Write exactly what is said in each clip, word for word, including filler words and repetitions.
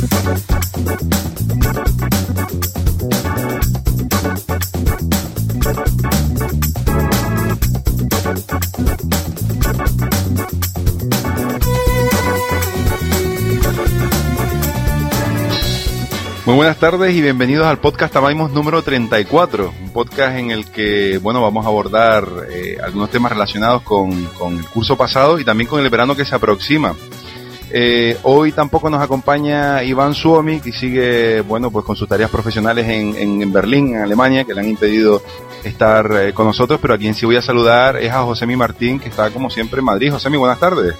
Muy buenas tardes y bienvenidos al podcast Amaimos número treinta y cuatro, un podcast en el que, bueno, vamos a abordar eh, algunos temas relacionados con, con el curso pasado y también con el verano que se aproxima. Eh, hoy tampoco nos acompaña Iván Suomi, que sigue, bueno, pues con sus tareas profesionales en, en, en Berlín, en Alemania, que le han impedido estar eh, con nosotros, pero a quien sí voy a saludar es a Josemi Martín, que está como siempre en Madrid. Josemi, buenas tardes.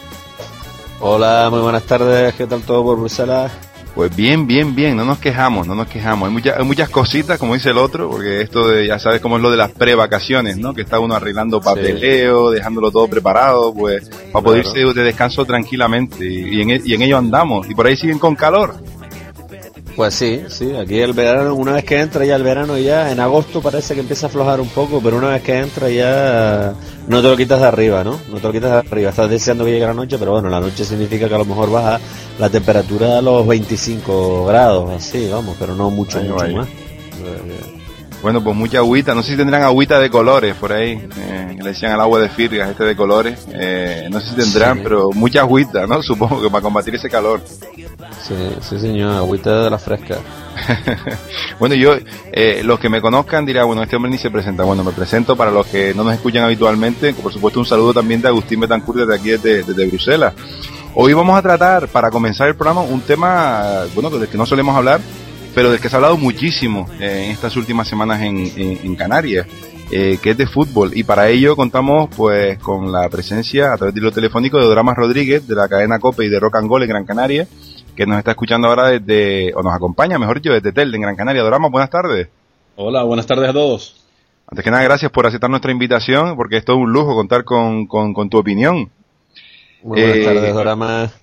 Hola, muy buenas tardes, ¿qué tal todo por Bruselas? Pues bien, bien, bien, no nos quejamos, no nos quejamos. Hay, mucha, hay muchas cositas, como dice el otro, porque esto de, ya sabes cómo es lo de las prevacaciones, ¿no? Que está uno arreglando papeleo, sí, dejándolo todo preparado, pues, para claro, poder irse de descanso tranquilamente. Y, y, en, y en ello andamos. Y por ahí siguen con calor. Pues sí, sí, aquí el verano, una vez que entra ya el verano, ya en agosto parece que empieza a aflojar un poco, pero una vez que entra ya no te lo quitas de arriba, ¿no? No te lo quitas de arriba, estás deseando que llegue la noche, pero bueno, la noche significa que a lo mejor baja la temperatura a los veinticinco grados, así, vamos, pero no mucho, ay, mucho ay. más. Bueno, pues mucha agüita, no sé si tendrán agüita de colores por ahí, eh, que le decían al agua de Firgas, este de colores, eh, no sé si tendrán, sí, pero mucha agüita, ¿no? Supongo que para combatir ese calor. Sí, sí señor, agüita de la fresca. Bueno, yo, eh, los que me conozcan dirán, bueno, este hombre ni se presenta. Bueno, me presento para los que no nos escuchan habitualmente, por supuesto un saludo también de Agustín Betancourt desde aquí, desde, desde Bruselas. Hoy vamos a tratar, para comenzar el programa, un tema, bueno, del que no solemos hablar, pero del que se ha hablado muchísimo eh, en estas últimas semanas en, en, en Canarias, eh, que es de fútbol, y para ello contamos pues con la presencia a través del hilo telefónico de Doramas Rodríguez, de la cadena COPE y de Rock and Gold en Gran Canaria, que nos está escuchando ahora desde, o nos acompaña, mejor dicho, desde Telde, en Gran Canaria. Doramas, buenas tardes. Hola, buenas tardes a todos. Antes que nada, gracias por aceptar nuestra invitación, porque es todo un lujo contar con, con, con tu opinión. Muy buenas eh, tardes, Doramas.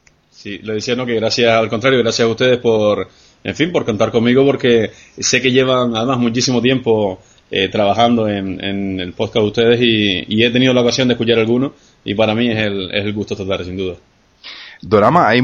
Sí, le decía, no, que gracias, al contrario, gracias a ustedes por, en fin, por contar conmigo, porque sé que llevan además muchísimo tiempo eh, trabajando en, en el podcast de ustedes y, y he tenido la ocasión de escuchar algunos y para mí es el, es el gusto total, sin duda. Dorama, hay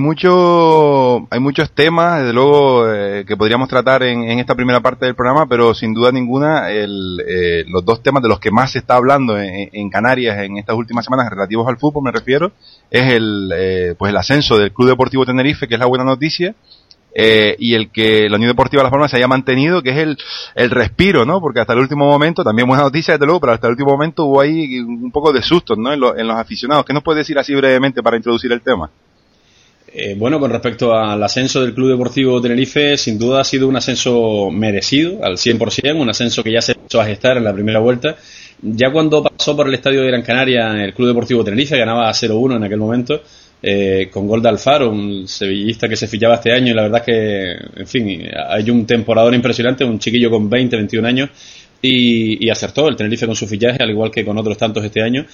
mucho, hay muchos temas, desde luego, eh, que podríamos tratar en, en esta primera parte del programa, pero sin duda ninguna, el, eh, los dos temas de los que más se está hablando en, en Canarias en estas últimas semanas relativos al fútbol, me refiero, es el, eh, pues el ascenso del Club Deportivo Tenerife, que es la buena noticia, eh, y el que la Unión Deportiva Las Palmas se haya mantenido, que es el, el respiro, ¿no? Porque hasta el último momento, también buena noticia desde luego, pero hasta el último momento hubo ahí un poco de sustos, ¿no? En, lo, en los aficionados. ¿Qué nos puedes decir así brevemente para introducir el tema? Eh, bueno, con respecto al ascenso del Club Deportivo Tenerife, sin duda ha sido un ascenso merecido, al cien por ciento, un ascenso que ya se empezó a gestar en la primera vuelta. Ya cuando pasó por el estadio de Gran Canaria, el Club Deportivo Tenerife ganaba cero uno en aquel momento, eh, con gol de Alfaro, un sevillista que se fichaba este año, y la verdad es que, en fin, hay un temporador impresionante, un chiquillo con veinte, veintiún años, y, y acertó el Tenerife con su fichaje, al igual que con otros tantos este año.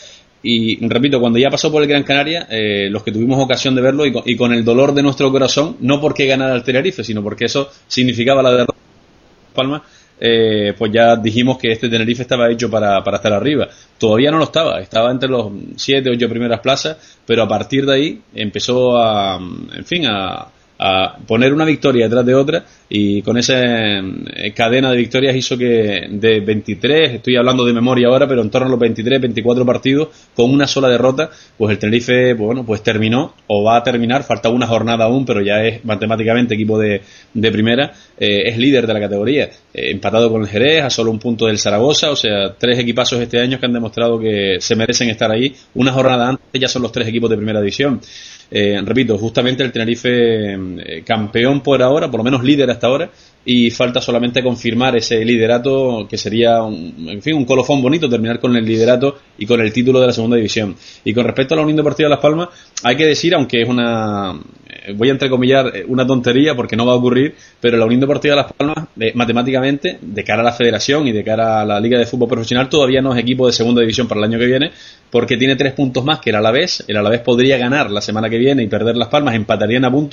Y repito, cuando ya pasó por el Gran Canaria, eh, los que tuvimos ocasión de verlo y con, y con el dolor de nuestro corazón, no porque ganara el Tenerife, sino porque eso significaba la derrota de Palma, eh, pues ya dijimos que este Tenerife estaba hecho para, para estar arriba. Todavía no lo estaba, estaba entre los siete, ocho primeras plazas, pero a partir de ahí empezó a, en fin, a, a poner una victoria detrás de otra, y con esa eh, cadena de victorias hizo que de veintitrés, estoy hablando de memoria ahora, pero en torno a los veintitrés, veinticuatro partidos con una sola derrota, pues el Tenerife, pues bueno, pues terminó o va a terminar, falta una jornada aún, pero ya es matemáticamente equipo de, de primera, eh, es líder de la categoría, eh, empatado con el Jerez, a solo un punto del Zaragoza, o sea, tres equipazos este año que han demostrado que se merecen estar ahí. Una jornada antes ya son los tres equipos de primera división. Eh, repito, justamente el Tenerife eh, campeón por ahora, por lo menos líder hasta ahora, y falta solamente confirmar ese liderato, que sería un, en fin, un colofón bonito, terminar con el liderato y con el título de la segunda división. Y con respecto a la Unión Deportiva Las Palmas, hay que decir, aunque es una, voy a entrecomillar, una tontería porque no va a ocurrir, pero la Unión Deportiva Las Palmas, eh, matemáticamente, de cara a la federación y de cara a la Liga de Fútbol Profesional, todavía no es equipo de segunda división para el año que viene, porque tiene tres puntos más que el Alavés. El Alavés podría ganar la semana que viene y perder Las Palmas, empatarían a puntos,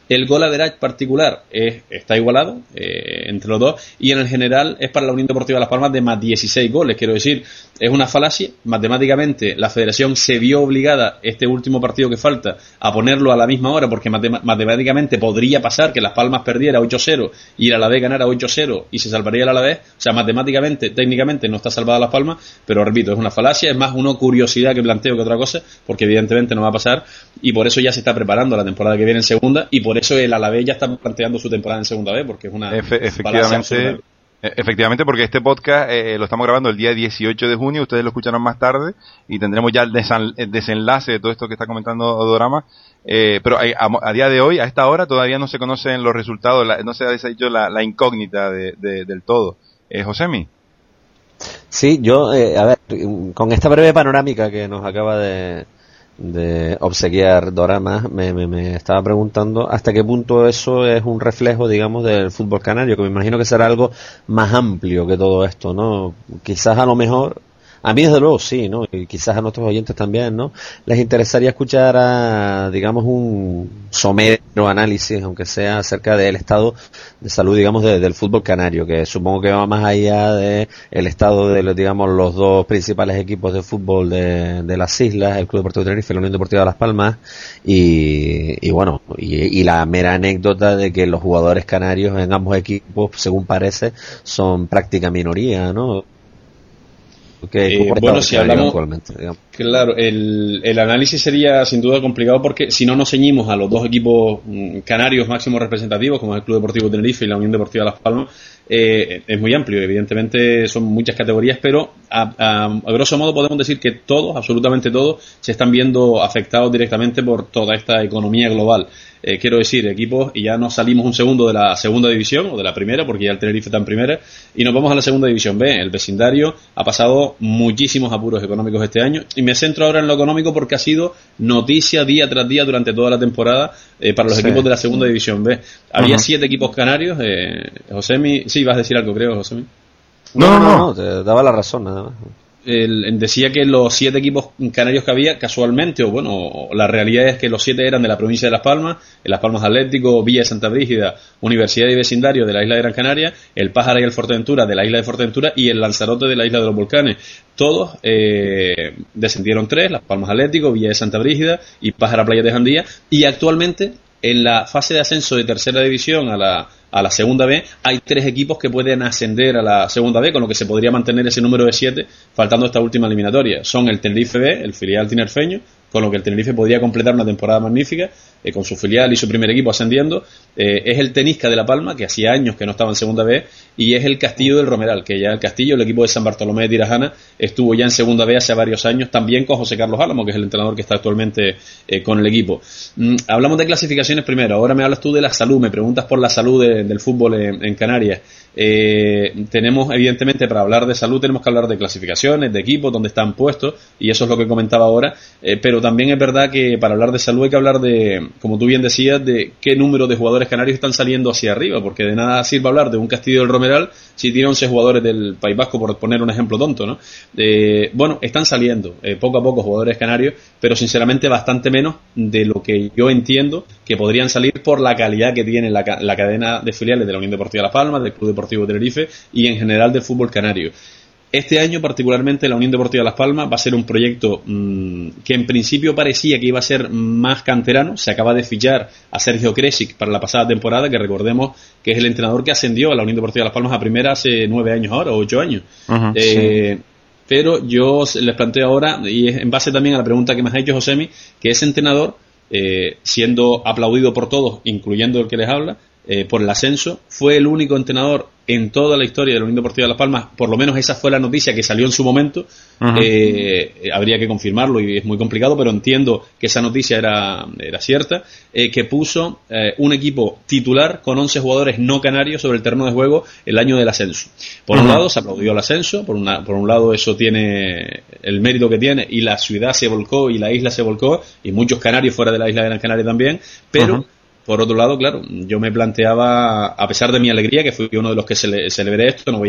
El goal average particular es, está igualado eh, entre los dos, y en el general es para la Unión Deportiva Las Palmas de más dieciséis goles. Quiero decir, es una falacia. Matemáticamente la federación se vio obligada este último partido que falta a ponerlo a la misma hora, porque matem- matemáticamente podría pasar que Las Palmas perdiera ocho cero y el Alavés ganara ocho cero y se salvaría el Alavés. O sea, matemáticamente, técnicamente no está salvada Las Palmas, pero repito, es una falacia, es más una curiosidad que planteo que otra cosa, porque evidentemente no va a pasar, y por eso ya se está preparando la temporada que viene en segunda, y por eso el Alavés ya está planteando su temporada en segunda vez, porque es una Efe, efectivamente, efectivamente, porque este podcast eh, lo estamos grabando el día dieciocho de junio, ustedes lo escucharán más tarde y tendremos ya el, desan, el desenlace de todo esto que está comentando Odorama, eh, pero a, a, a día de hoy, a esta hora, todavía no se conocen los resultados, la, no se ha dicho la, la incógnita de, de, del todo. Eh, Josemi. Sí, yo, eh, a ver, con esta breve panorámica que nos acaba de de obsequiar Dorama, me, me, me estaba preguntando hasta qué punto eso es un reflejo, digamos, del fútbol canario, que me imagino que será algo más amplio que todo esto, ¿no? Quizás a lo mejor, a mí desde luego sí, ¿no? Y quizás a nuestros oyentes también, ¿no? Les interesaría escuchar a, digamos, un somero análisis, aunque sea acerca del estado de salud, digamos, de, del fútbol canario, que supongo que va más allá de el estado de, digamos, los dos principales equipos de fútbol de, de las islas, el Club Deportivo Tenerife y la Unión Deportiva de Las Palmas, y, y bueno, y, y la mera anécdota de que los jugadores canarios en ambos equipos, según parece, son práctica minoría, ¿no? Eh, bueno, si hablamos, claro, el, el análisis sería sin duda complicado, porque si no nos ceñimos a los dos equipos canarios máximos representativos, como es el Club Deportivo Tenerife y la Unión Deportiva Las Palmas, eh, es muy amplio, evidentemente son muchas categorías, pero a, a, a grosso modo podemos decir que todos, absolutamente todos, se están viendo afectados directamente por toda esta economía global. Eh, quiero decir, equipos, y ya nos salimos un segundo de la segunda división, o de la primera, porque ya el Tenerife está en primera, y nos vamos a la segunda división B. El vecindario ha pasado muchísimos apuros económicos este año, y me centro ahora en lo económico porque ha sido noticia día tras día durante toda la temporada eh, para los sí. equipos de la segunda división B. Había uh-huh. siete equipos canarios, eh, Josemi, sí, vas a decir algo, creo, Josemi. No, no, no, no, te daba la razón, nada más. El, decía que los siete equipos canarios que había, casualmente, o bueno, la realidad es que los siete eran de la provincia de Las Palmas, el Las Palmas Atlético, Villa de Santa Brígida, Universidad y Vecindario de la isla de Gran Canaria, el Pájara y el Fuerteventura de la isla de Fuerteventura y el Lanzarote de la isla de los Volcanes. Todos eh, descendieron tres, Las Palmas Atlético, Villa de Santa Brígida y Pájara Playa de Jandía, y actualmente en la fase de ascenso de tercera división a la a la segunda B hay tres equipos que pueden ascender a la segunda B, con lo que se podría mantener ese número de siete faltando esta última eliminatoria. Son el Tenerife B, el filial tinerfeño, con lo que el Tenerife podría completar una temporada magnífica eh, con su filial y su primer equipo ascendiendo. Eh, es el Tenisca de La Palma, que hacía años que no estaba en segunda B, y es el Castillo del Romeral, que ya el Castillo, el equipo de San Bartolomé de Tirajana, estuvo ya en segunda B hace varios años, también con José Carlos Álamo, que es el entrenador que está actualmente eh, con el equipo. Mm, hablamos de clasificaciones primero, ahora me hablas tú de la salud, me preguntas por la salud de, del fútbol en, en Canarias. Eh, tenemos, evidentemente, para hablar de salud tenemos que hablar de clasificaciones, de equipos, donde están puestos, y eso es lo que comentaba ahora, eh, pero también es verdad que para hablar de salud hay que hablar de, como tú bien decías, de qué número de jugadores canarios están saliendo hacia arriba, porque de nada sirve hablar de un Castillo del Romeral si tiene once jugadores del País Vasco, por poner un ejemplo tonto, ¿no? Eh, bueno, están saliendo eh, poco a poco jugadores canarios, pero sinceramente bastante menos de lo que yo entiendo que podrían salir por la calidad que tiene la, la cadena de filiales de la Unión Deportiva Las Palmas, del Club Deportivo Tenerife y en general del fútbol canario. Este año, particularmente, la Unión Deportiva Las Palmas va a ser un proyecto mmm, que en principio parecía que iba a ser más canterano. Se acaba de fichar a Sergio Kresic para la pasada temporada, que recordemos que es el entrenador que ascendió a la Unión Deportiva Las Palmas a primera hace nueve años ahora, o ocho años. Uh-huh, eh, sí. Pero yo les planteo ahora, y es en base también a la pregunta que me has hecho, Josemi, que ese entrenador, eh, siendo aplaudido por todos, incluyendo el que les habla, eh, por el ascenso, fue el único entrenador en toda la historia de la Unión Deportiva de Las Palmas, por lo menos esa fue la noticia que salió en su momento. Uh-huh. eh, habría que confirmarlo y es muy complicado, pero entiendo que esa noticia era, era cierta, eh, que puso eh, un equipo titular con once jugadores no canarios sobre el terreno de juego el año del ascenso. Por uh-huh. un lado se aplaudió el ascenso, por, una, por un lado eso tiene el mérito que tiene, y la ciudad se volcó y la isla se volcó, y muchos canarios fuera de la isla de Gran Canaria también, pero uh-huh. por otro lado, claro, yo me planteaba, a pesar de mi alegría, que fui uno de los que cele- celebré esto, no voy a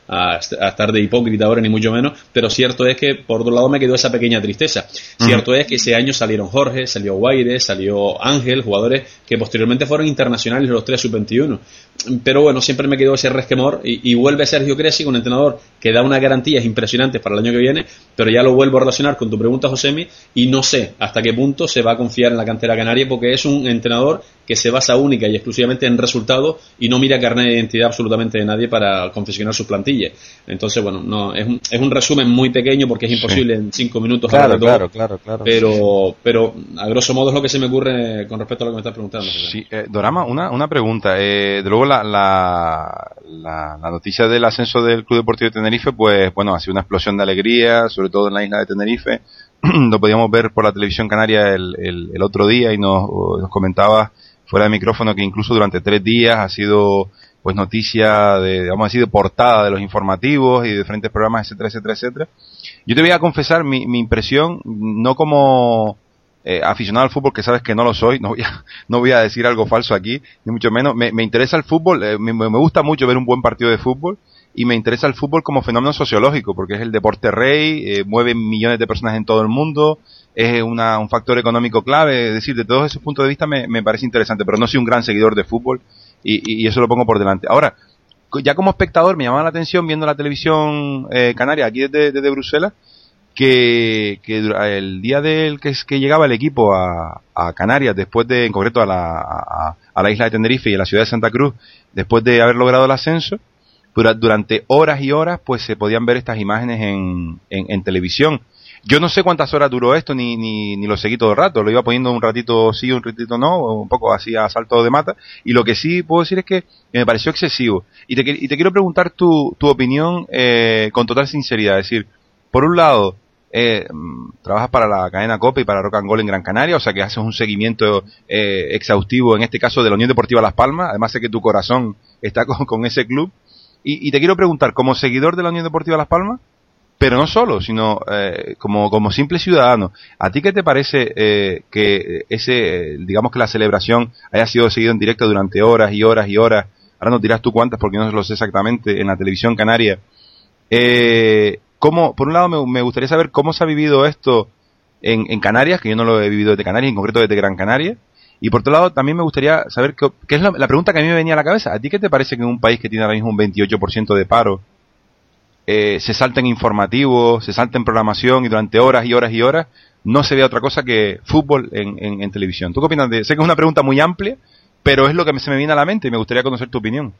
a, a estar de hipócrita ahora, ni mucho menos, pero cierto es que, por otro lado, me quedó esa pequeña tristeza. Uh-huh. Cierto es que ese año salieron Jorge, salió Guaire, salió Ángel, jugadores que posteriormente fueron internacionales los tres sub veintiuno. Pero bueno, siempre me quedó ese resquemor y, y vuelve Sergio Cresci, un entrenador que da unas garantías impresionantes para el año que viene, pero ya lo vuelvo a relacionar con tu pregunta, Josemi, y no sé hasta qué punto se va a confiar en la cantera canaria, porque es un entrenador que se basa única y exclusivamente en resultados y no mira carnet de identidad absolutamente de nadie para confeccionar sus plantillas. Entonces, bueno, no es un, es un resumen muy pequeño porque es imposible sí. en cinco minutos claro, hablar de claro, todo, claro, claro. Pero, pero a grosso modo es lo que se me ocurre con respecto a lo que me estás preguntando. Sí, eh, Dorama, una, una pregunta. Eh, de luego la, la, la, la noticia del ascenso del Club Deportivo de Tenerife, pues bueno, ha sido una explosión de alegría, sobre todo en la isla de Tenerife. Lo podíamos ver por la televisión canaria el, el, el otro día y nos, nos comentaba fuera de micrófono que incluso durante tres días ha sido pues noticia de, vamos a decir, de portada de los informativos y de diferentes programas, etcétera, etcétera, etcétera. Yo te voy a confesar mi, mi impresión, no como eh, aficionado al fútbol, que sabes que no lo soy, no voy a, no voy a decir algo falso aquí, ni mucho menos. Me, me interesa el fútbol, eh, me, me gusta mucho ver un buen partido de fútbol, y me interesa el fútbol como fenómeno sociológico, porque es el deporte rey, eh, mueve millones de personas en todo el mundo, es una, un factor económico clave. Es decir, de todos esos puntos de vista me, me parece interesante, pero no soy un gran seguidor de fútbol y, y eso lo pongo por delante. Ahora, ya como espectador me llama la atención viendo la televisión eh, canaria aquí desde, desde Bruselas, que, que el día del que, que llegaba el equipo a, a Canarias, después de, en concreto a la, a, a la isla de Tenerife y a la ciudad de Santa Cruz, después de haber logrado el ascenso, durante horas y horas pues se podían ver estas imágenes en, en, en televisión. Yo no sé cuántas horas duró esto, ni, ni, ni lo seguí todo el rato, lo iba poniendo un ratito sí, un ratito no, un poco así a salto de mata, y lo que sí puedo decir es que me pareció excesivo. Y te, y te quiero preguntar tu, tu opinión eh, con total sinceridad, es decir, por un lado, eh, trabajas para la cadena COPE y para Rock and Roll en Gran Canaria, o sea que haces un seguimiento eh, exhaustivo, en este caso de la Unión Deportiva Las Palmas, además sé que tu corazón está con, con ese club. Y, y te quiero preguntar, como seguidor de la Unión Deportiva Las Palmas, pero no solo, sino eh, como, como simple ciudadano, ¿a ti qué te parece eh, que ese, eh, digamos que la celebración haya sido seguida en directo durante horas y horas y horas? Ahora nos dirás tú cuántas, porque no lo sé exactamente, en la televisión canaria. Eh, ¿cómo, por un lado me, me gustaría saber cómo se ha vivido esto en, en Canarias, que yo no lo he vivido desde Canarias, en concreto desde Gran Canaria. Y por otro lado, también me gustaría saber qué, qué es la, la pregunta que a mí me venía a la cabeza. ¿A ti qué te parece que en un país que tiene ahora mismo un veintiocho por ciento de paro, eh, se salten informativos, se salten programación y durante horas y horas y horas no se vea otra cosa que fútbol en, en, en televisión? ¿Tú qué opinas de? Sé que es una pregunta muy amplia, pero es lo que se me viene a la mente y me gustaría conocer tu opinión.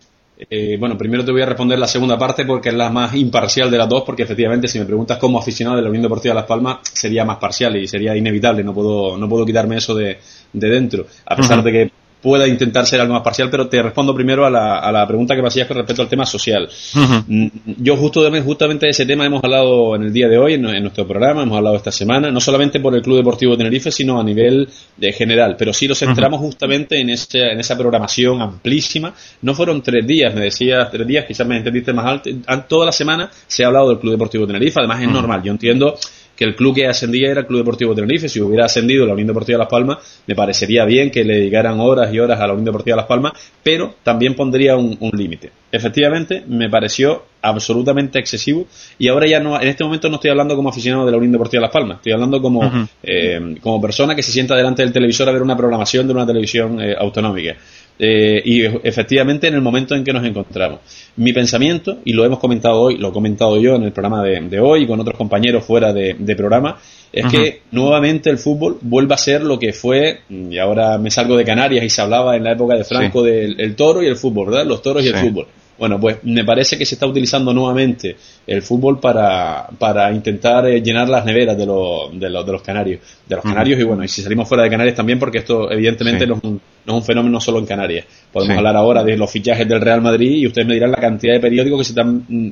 Eh, bueno, primero te voy a responder la segunda parte porque es la más imparcial de las dos, porque efectivamente si me preguntas como aficionado de la Unión Deportiva Las Palmas sería más parcial y sería inevitable, no puedo no puedo quitarme eso de, de dentro, a pesar uh-huh. de que pueda intentar ser algo más parcial, pero te respondo primero a la, a la pregunta que me hacías con respecto al tema social. Uh-huh. Yo justo, justamente de ese tema hemos hablado en el día de hoy, en, en nuestro programa, hemos hablado esta semana, no solamente por el Club Deportivo Tenerife, sino a nivel de general, pero sí lo centramos uh-huh. justamente en, ese, en esa programación amplísima. No fueron tres días, me decías tres días, quizás me entendiste más alto, toda la semana se ha hablado del Club Deportivo Tenerife, además es uh-huh. normal, yo entiendo que el club que ascendía era el Club Deportivo Tenerife. Si hubiera ascendido la Unión Deportiva Las Palmas, me parecería bien que le dedicaran horas y horas a la Unión Deportiva Las Palmas, pero también pondría un, un límite. Efectivamente, me pareció absolutamente excesivo, y ahora ya no, en este momento no estoy hablando como aficionado de la Unión Deportiva Las Palmas, estoy hablando como, uh-huh. eh, como persona que se sienta delante del televisor a ver una programación de una televisión eh, autonómica. Eh, y efectivamente en el momento en que nos encontramos. Mi pensamiento, y lo hemos comentado hoy, lo he comentado yo en el programa de, de hoy y con otros compañeros fuera de, de programa, es uh-huh. que nuevamente el fútbol vuelva a ser lo que fue, y ahora me salgo de Canarias y se hablaba en la época de Franco sí. del el toro y el fútbol, ¿verdad? Los toros y sí. el fútbol. Bueno, pues me parece que se está utilizando nuevamente el fútbol para, para intentar eh, llenar las neveras de, lo, de, lo, de los canarios, de los canarios uh-huh. y bueno, y si salimos fuera de Canarias también, porque esto evidentemente sí. no, es un, no es un fenómeno solo en Canarias. Podemos sí. hablar ahora de los fichajes del Real Madrid y ustedes me dirán la cantidad de periódicos que se están mm,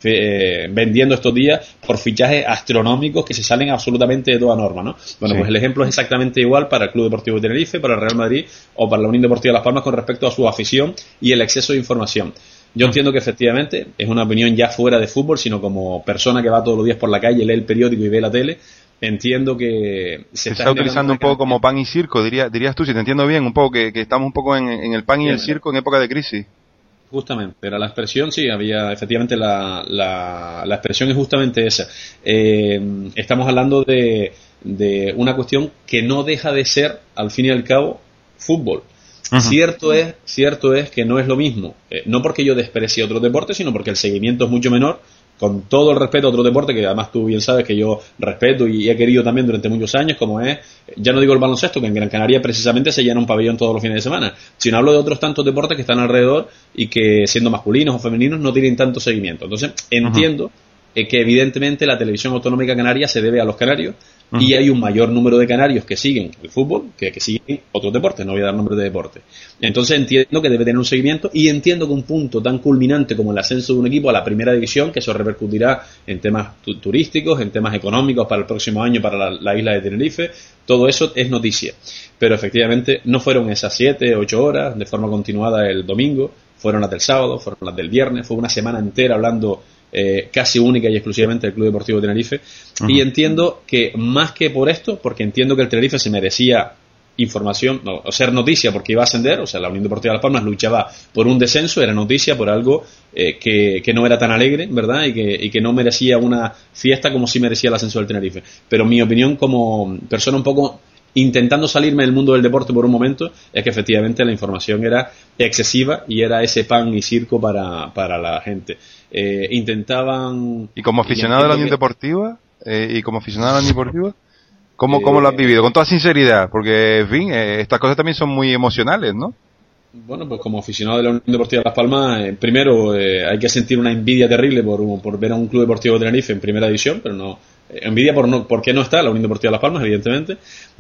eh, vendiendo estos días por fichajes astronómicos que se salen absolutamente de toda norma, ¿no? Bueno, sí. pues el ejemplo es exactamente igual para el Club Deportivo de Tenerife, para el Real Madrid o para la Unión Deportiva Las Palmas con respecto a su afición y el exceso de información. Yo entiendo que efectivamente es una opinión ya fuera de fútbol, sino como persona que va todos los días por la calle, lee el periódico y ve la tele, entiendo que se, se está, está utilizando un poco como pan y circo, diría, dirías tú, si te entiendo bien, un poco que, que estamos un poco en, en el pan y sí, el circo en época de crisis. Justamente, era la expresión, sí, había efectivamente la, la, la expresión es justamente esa. Eh, estamos hablando de, de una cuestión que no deja de ser, al fin y al cabo, fútbol. Uh-huh. Cierto es, cierto es que no es lo mismo, eh, no porque yo desprecie otros deportes, sino porque el seguimiento es mucho menor, con todo el respeto a otro deporte que además tú bien sabes que yo respeto y he querido también durante muchos años, como es, ya no digo el baloncesto, que en Gran Canaria precisamente se llena un pabellón todos los fines de semana, sino hablo de otros tantos deportes que están alrededor y que, siendo masculinos o femeninos, no tienen tanto seguimiento. Entonces entiendo uh-huh. eh, que evidentemente la televisión autonómica canaria se debe a los canarios, uh-huh. y hay un mayor número de canarios que siguen el fútbol que que siguen otros deportes, no voy a dar nombres de deportes. Entonces entiendo que debe tener un seguimiento y entiendo que un punto tan culminante como el ascenso de un equipo a la primera división, que eso repercutirá en temas tu- turísticos, en temas económicos para el próximo año para la, la isla de Tenerife, todo eso es noticia. Pero efectivamente no fueron esas siete, ocho horas de forma continuada el domingo, fueron las del sábado, fueron las del viernes, fue una semana entera hablando Eh, casi única y exclusivamente del Club Deportivo Tenerife. Uh-huh. Y entiendo que más que por esto, porque entiendo que el Tenerife se merecía información, no, o ser noticia porque iba a ascender, o sea, la Unión Deportiva Las Palmas luchaba por un descenso, era noticia por algo eh, que, que no era tan alegre, ¿verdad? Y que, y que no merecía una fiesta como si merecía el ascenso del Tenerife. Pero mi opinión como persona un poco intentando salirme del mundo del deporte por un momento, es que efectivamente la información era excesiva y era ese pan y circo para, para la gente. Eh, intentaban... ¿Y como aficionado de la Unión que... Deportiva? Eh, ¿Y como aficionado de la Unión Deportiva? ¿Cómo, eh, ¿Cómo lo has vivido? Con toda sinceridad, porque, en fin, eh, estas cosas también son muy emocionales, ¿no? Bueno, pues como aficionado de la Unión Deportiva de Las Palmas, eh, primero eh, hay que sentir una envidia terrible por, por ver a un Club Deportivo de Tenerife en primera división, pero no... envidia por no por qué no está la Unión Deportiva de Las Palmas, evidentemente.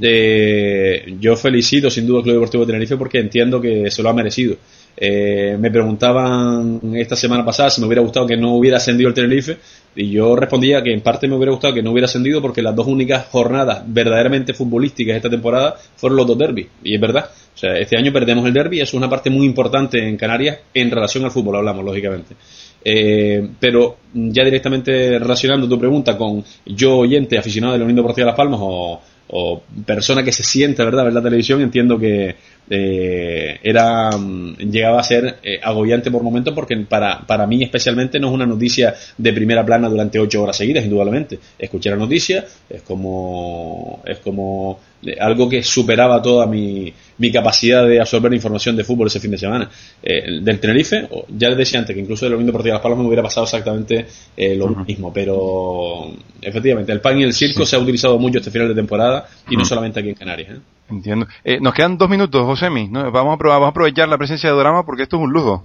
Eh, yo felicito sin duda al Club Deportivo de Tenerife porque entiendo que se lo ha merecido. Eh, me preguntaban esta semana pasada si me hubiera gustado que no hubiera ascendido el Tenerife y yo respondía que en parte me hubiera gustado que no hubiera ascendido porque las dos únicas jornadas verdaderamente futbolísticas de esta temporada fueron los dos derbis, y es verdad. O sea, este año perdemos el derbi, eso es una parte muy importante en Canarias en relación al fútbol, hablamos lógicamente. Eh, pero ya directamente relacionando tu pregunta con yo oyente aficionado de la Unión Deportiva de Las Palmas o, o persona que se siente, ¿verdad?, ver la televisión, entiendo que eh, era llegaba a ser eh, agobiante por momentos porque para, para mí especialmente no es una noticia de primera plana durante ocho horas seguidas, indudablemente. Escuchar la noticia es como es como algo que superaba toda mi, mi capacidad de absorber información de fútbol ese fin de semana. Eh, del Tenerife, ya les decía antes que incluso de la Unión Deportiva de Las Palmas me hubiera pasado exactamente eh, lo uh-huh. mismo, pero efectivamente el pan y el circo sí. se ha utilizado mucho este final de temporada y uh-huh. no solamente aquí en Canarias. ¿eh? Entiendo. Eh, nos quedan dos minutos, Josemi, ¿no? Vamos a, probar, vamos a aprovechar la presencia de Dorama porque esto es un lujo.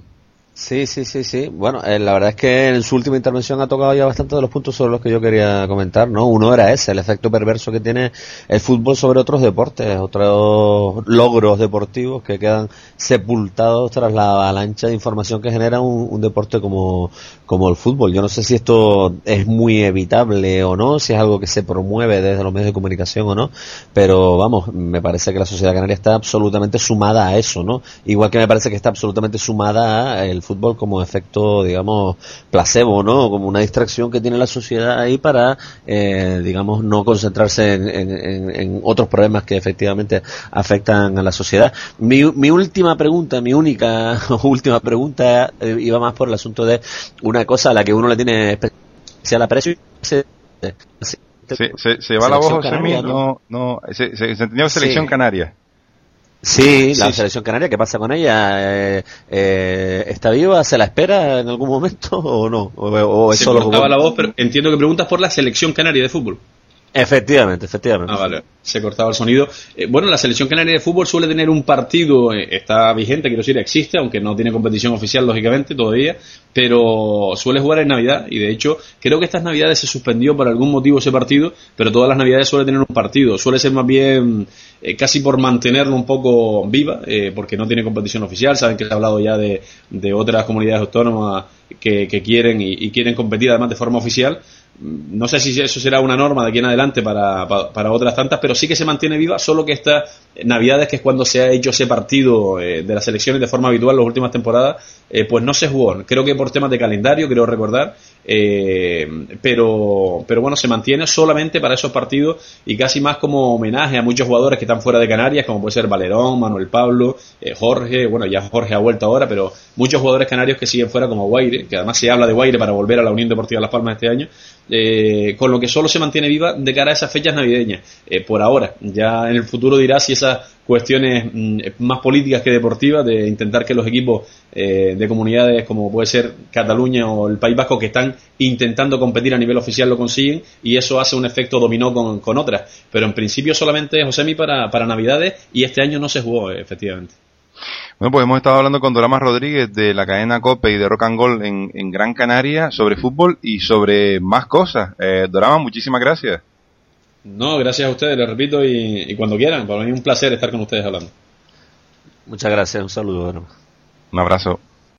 Sí, sí, sí, sí. Bueno, eh, la verdad es que en su última intervención ha tocado ya bastante de los puntos sobre los que yo quería comentar, ¿no? Uno era ese, el efecto perverso que tiene el fútbol sobre otros deportes, otros logros deportivos que quedan sepultados tras la avalancha de información que genera un, un deporte como, como el fútbol. Yo no sé si esto es muy evitable o no, si es algo que se promueve desde los medios de comunicación o no, pero vamos, me parece que la sociedad canaria está absolutamente sumada a eso, ¿no? Igual que me parece que está absolutamente sumada a el fútbol como efecto, digamos, placebo, ¿no? Como una distracción que tiene la sociedad ahí para, eh, digamos, no concentrarse en, en, en otros problemas que efectivamente afectan a la sociedad. Mi, mi última pregunta, mi única última pregunta eh, iba más por el asunto de una cosa a la que uno le tiene especial aprecio. Se, se, se, se va la voz, José, ¿no? no, no, se, se, se entendió selección sí. canaria. Sí, la sí, selección canaria, ¿qué pasa con ella? Eh, eh, ¿Está viva? ¿Se la espera en algún momento o no? ¿O, o es se solo cortaba la voz, pero entiendo que preguntas por la selección canaria de fútbol. Efectivamente, efectivamente. Ah, vale, se cortaba el sonido. Eh, bueno, la selección canaria de fútbol suele tener un partido, eh, está vigente, quiero decir, existe, aunque no tiene competición oficial, lógicamente, todavía, pero suele jugar en Navidad, y de hecho, creo que estas Navidades se suspendió por algún motivo ese partido, pero todas las Navidades suele tener un partido, suele ser más bien eh, casi por mantenerlo un poco viva, eh, porque no tiene competición oficial, saben que se ha hablado ya de, de otras comunidades autónomas que, que quieren y, y quieren competir además de forma oficial. No sé si eso será una norma de aquí en adelante para, para, para otras tantas, pero sí que se mantiene viva, solo que estas Navidades, que es cuando se ha hecho ese partido eh, de las selecciones de forma habitual las últimas temporadas, eh, pues no se jugó. Creo que por temas de calendario, creo recordar, eh, pero, pero bueno, se mantiene solamente para esos partidos y casi más como homenaje a muchos jugadores que están fuera de Canarias, como puede ser Valerón, Manuel Pablo, eh, Jorge, bueno, ya Jorge ha vuelto ahora, pero muchos jugadores canarios que siguen fuera, como Guaire, que además se habla de Guaire para volver a la Unión Deportiva Las Palmas este año, eh, con lo que solo se mantiene viva de cara a esas fechas navideñas, eh, por ahora. Ya en el futuro dirá si esas cuestiones mm, más políticas que deportivas, de intentar que los equipos eh, de comunidades como puede ser Cataluña o el País Vasco, que están intentando competir a nivel oficial, lo consiguen, y eso hace un efecto dominó con, con otras, pero en principio solamente Josemi para, para Navidades, y este año no se jugó, efectivamente. Bueno, pues hemos estado hablando con Doramas Rodríguez de la cadena COPE y de Rock and Gold en, en Gran Canaria sobre fútbol y sobre más cosas. Eh, Doramas, muchísimas gracias. No, gracias a ustedes, les repito, y, y cuando quieran, para mí es un placer estar con ustedes hablando. Muchas gracias, un saludo. Bueno. Un abrazo.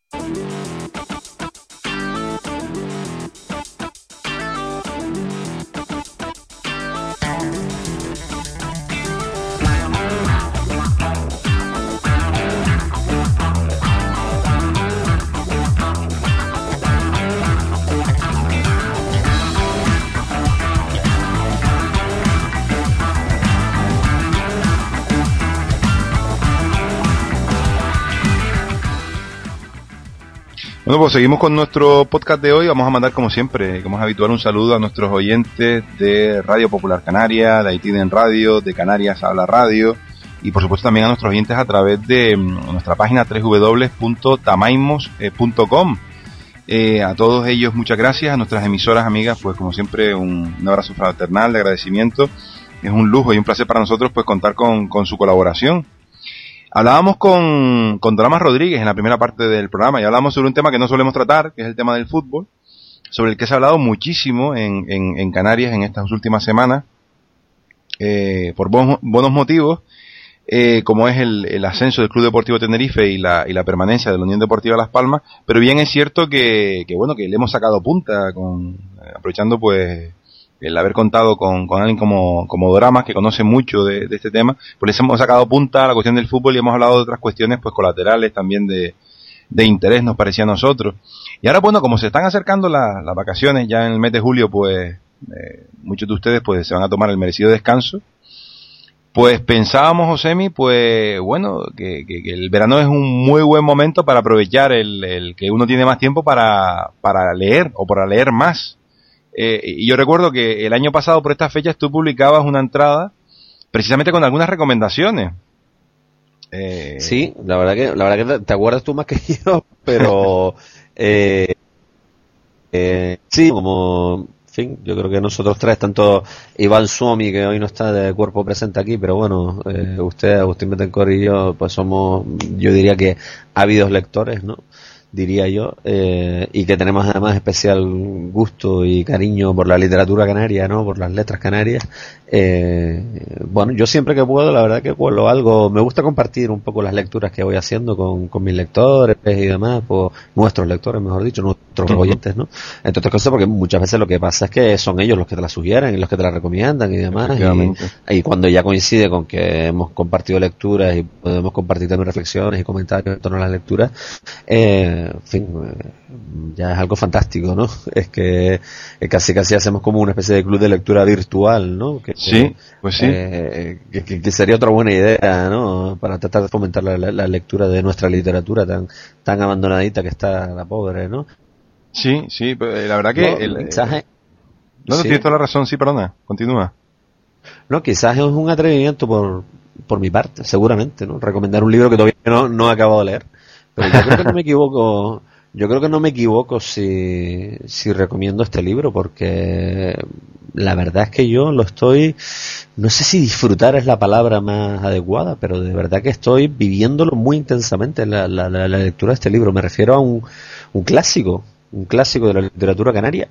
Bueno, pues seguimos con nuestro podcast de hoy. Vamos a mandar, como siempre, como es habitual, un saludo a nuestros oyentes de Radio Popular Canaria, de Haití en Radio, de Canarias Habla Radio, y por supuesto también a nuestros oyentes a través de nuestra página doble u doble u doble u punto tamaimos punto com. Eh, a todos ellos muchas gracias, a nuestras emisoras amigas, pues como siempre un, un abrazo fraternal de agradecimiento. Es un lujo y un placer para nosotros pues contar con, con su colaboración. Hablábamos con, con Doramas Rodríguez en la primera parte del programa y hablábamos sobre un tema que no solemos tratar, que es el tema del fútbol, sobre el que se ha hablado muchísimo en, en, en Canarias en estas últimas semanas, eh, por buenos, buenos motivos, eh, como es el, el ascenso del Club Deportivo Tenerife y la, y la permanencia de la Unión Deportiva Las Palmas, pero bien es cierto que, que bueno, que le hemos sacado punta, con, aprovechando pues el haber contado con, con alguien como, como Doramas, que conoce mucho de, de este tema, pues les hemos sacado punta a la cuestión del fútbol y hemos hablado de otras cuestiones pues colaterales también de, de interés, nos parecía a nosotros. Y ahora, bueno, como se están acercando la, las vacaciones, ya en el mes de julio, pues eh, muchos de ustedes pues se van a tomar el merecido descanso, pues pensábamos, Josemi, pues bueno, que, que, que el verano es un muy buen momento para aprovechar el, el que uno tiene más tiempo para, para leer o para leer más. Eh, y yo recuerdo que el año pasado por estas fechas tú publicabas una entrada precisamente con algunas recomendaciones. Eh... Sí, la verdad que la verdad que te acuerdas tú más que yo, pero eh, eh, sí, como en fin, yo creo que nosotros tres, tanto Iván Suomi, que hoy no está de cuerpo presente aquí, pero bueno, eh, usted, Agustín Betancourt y yo, pues somos, yo diría que ávidos lectores, ¿no? Diría yo, eh, y que tenemos además especial gusto y cariño por la literatura canaria, ¿no? Por las letras canarias. Eh, bueno, yo siempre que puedo, la verdad que puedo algo, me gusta compartir un poco las lecturas que voy haciendo con, con mis lectores y demás, pues nuestros lectores, mejor dicho, nuestros uh-huh. oyentes, ¿no? Entre otras cosas, porque muchas veces lo que pasa es que son ellos los que te la sugieren y los que te la recomiendan y demás. Y, y cuando ya coincide con que hemos compartido lecturas y podemos compartir también reflexiones y comentarios en torno a las lecturas, eh, en fin, ya es algo fantástico, ¿no? Es que casi casi hacemos como una especie de club de lectura virtual, ¿no? Que, sí, pues sí. Eh, que, que, que sería otra buena idea, ¿no? Para tratar de fomentar la, la, la lectura de nuestra literatura tan tan abandonadita que está la pobre, ¿no? Sí, sí, la verdad que... No, el mensaje... No, no, sí. Tienes toda la razón, sí, perdona, continúa. No, quizás es un atrevimiento por, por mi parte, seguramente, ¿no? Recomendar un libro que todavía no, no he acabado de leer. Pero yo creo que no me equivoco, yo creo que no me equivoco si, si recomiendo este libro, porque la verdad es que yo lo estoy, no sé si disfrutar es la palabra más adecuada, pero de verdad que estoy viviéndolo muy intensamente la, la, la, la lectura de este libro. Me refiero a un, un clásico, un clásico de la literatura canaria,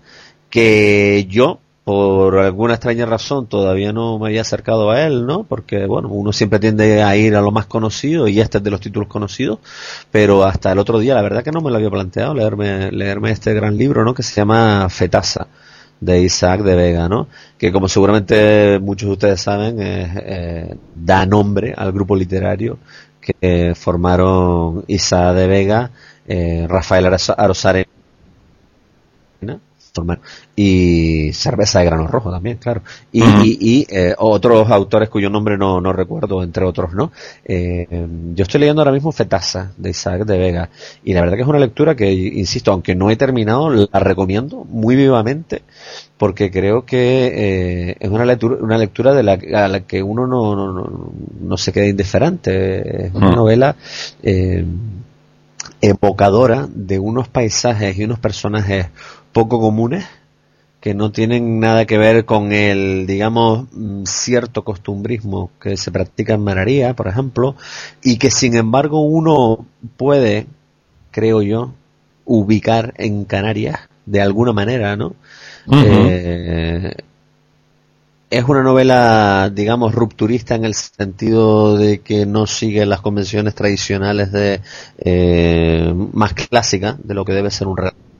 que yo, por alguna extraña razón, todavía no me había acercado a él, ¿no? Porque, bueno, uno siempre tiende a ir a lo más conocido, y este es de los títulos conocidos, pero hasta el otro día, la verdad que no me lo había planteado, leerme, leerme este gran libro, ¿no? Que se llama Fetasa, de Isaac de Vega, ¿no? Que, como seguramente muchos de ustedes saben, eh, eh, da nombre al grupo literario que eh, formaron Isaac de Vega, eh, Rafael Arozarena y cerveza de grano rojo también, claro, y, Uh-huh. y, y eh, otros autores cuyo nombre no, no recuerdo, entre otros, ¿no? Eh, yo estoy leyendo ahora mismo Fetasa, de Isaac de Vega, y la verdad que es una lectura que, insisto, aunque no he terminado, la recomiendo muy vivamente, porque creo que eh, es una lectura, una lectura de la, a la que uno no, no, no, no se queda indiferente. Es una Uh-huh. novela eh, evocadora de unos paisajes y unos personajes poco comunes que no tienen nada que ver con el, digamos, cierto costumbrismo que se practica en Mararía, por ejemplo, y que sin embargo uno puede, creo yo, ubicar en Canarias de alguna manera, ¿no? Uh-huh. Eh, es una novela, digamos, rupturista en el sentido de que no sigue las convenciones tradicionales de eh, más clásicas de lo que debe ser un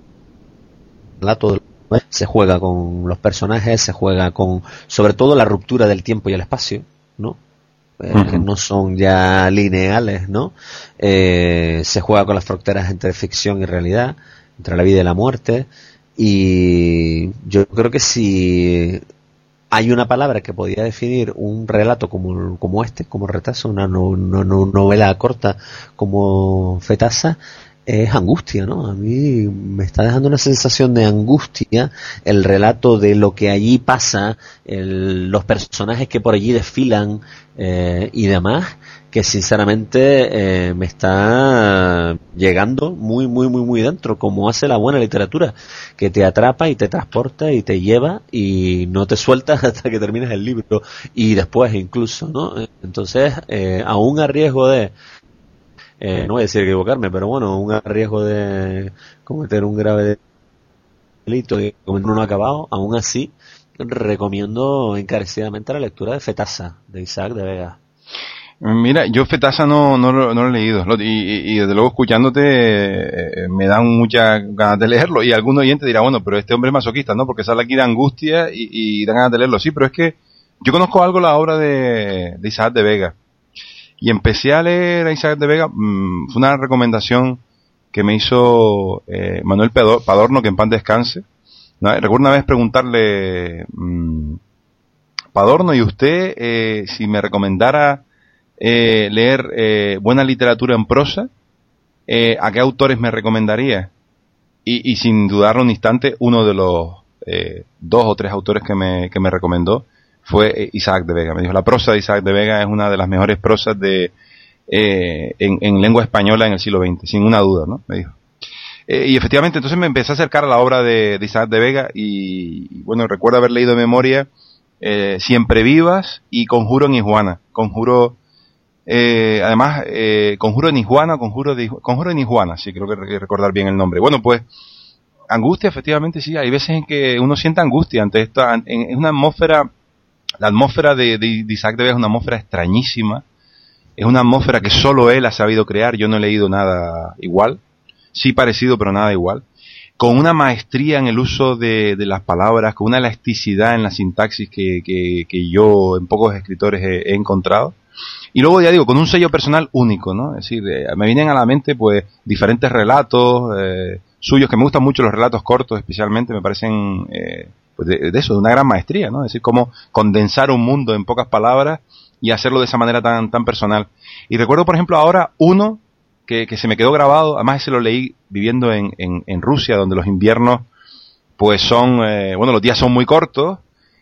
relato. De, se juega con los personajes, se juega con, sobre todo, la ruptura del tiempo y el espacio, ¿no? Eh, uh-huh. Que no son ya lineales, ¿no? Eh, se juega con las fronteras entre ficción y realidad, entre la vida y la muerte. Y yo creo que si hay una palabra que podría definir un relato como, como este, como Retazo, una, no, no, no, novela corta como Fetasa, es angustia, ¿no? A mí me está dejando una sensación de angustia el relato de lo que allí pasa, el, los personajes que por allí desfilan eh, y demás, que sinceramente eh, me está llegando muy, muy, muy, muy dentro, como hace la buena literatura, que te atrapa y te transporta y te lleva y no te sueltas hasta que termines el libro y después incluso, ¿no? Entonces, eh, aún a riesgo de Eh, no voy a decir equivocarme, pero bueno, un riesgo de cometer un grave delito, de cometer uno acabado, aún así recomiendo encarecidamente la lectura de Fetasa, de Isaac de Vega. Mira, yo Fetasa no, no, no lo he leído, y, y, y desde luego escuchándote eh, me dan muchas ganas de leerlo, y algún oyente dirá, bueno, pero este hombre es masoquista, ¿no? Porque sale aquí de angustia y, y dan ganas de leerlo. Sí, pero es que yo conozco algo la obra de, de Isaac de Vega. Y empecé a leer a Isaac de Vega, mmm, fue una recomendación que me hizo eh, Manuel Padorno, que en paz descanse. ¿No? Recuerdo una vez preguntarle, mmm, Padorno, ¿y usted eh, si me recomendara eh, leer eh, buena literatura en prosa, eh, a qué autores me recomendaría? Y, y sin dudarlo un instante, uno de los eh, dos o tres autores que me, que me recomendó fue Isaac de Vega. Me dijo, la prosa de Isaac de Vega es una de las mejores prosas de eh, en, en lengua española en el siglo veinte, sin una duda, ¿no? Me dijo. Eh, y efectivamente, entonces me empecé a acercar a la obra de, de Isaac de Vega y, y bueno, recuerdo haber leído de memoria eh, Siempre Vivas y Conjuro en Ijuana. Conjuro, eh, además, eh, Conjuro en Ijuana, Conjuro, de, Conjuro en Ijuana, sí, creo que recordar bien el nombre. Bueno, pues, angustia, efectivamente, sí, hay veces en que uno siente angustia ante esta, en, en una atmósfera. La atmósfera de, de, de Isaac de Vega es una atmósfera extrañísima, es una atmósfera que solo él ha sabido crear, yo no he leído nada igual, sí parecido pero nada igual, con una maestría en el uso de, de las palabras, con una elasticidad en la sintaxis que, que, que yo en pocos escritores he, he encontrado, y luego ya digo, con un sello personal único, ¿no? Es decir, eh, me vienen a la mente pues diferentes relatos eh, suyos, que me gustan mucho los relatos cortos especialmente, me parecen... Eh, pues de, de eso, de una gran maestría, ¿no? Es decir, cómo condensar un mundo en pocas palabras y hacerlo de esa manera tan tan personal. Y recuerdo, por ejemplo, ahora uno que, que se me quedó grabado, además ese lo leí viviendo en, en, en Rusia, donde los inviernos, pues son, eh, bueno, los días son muy cortos,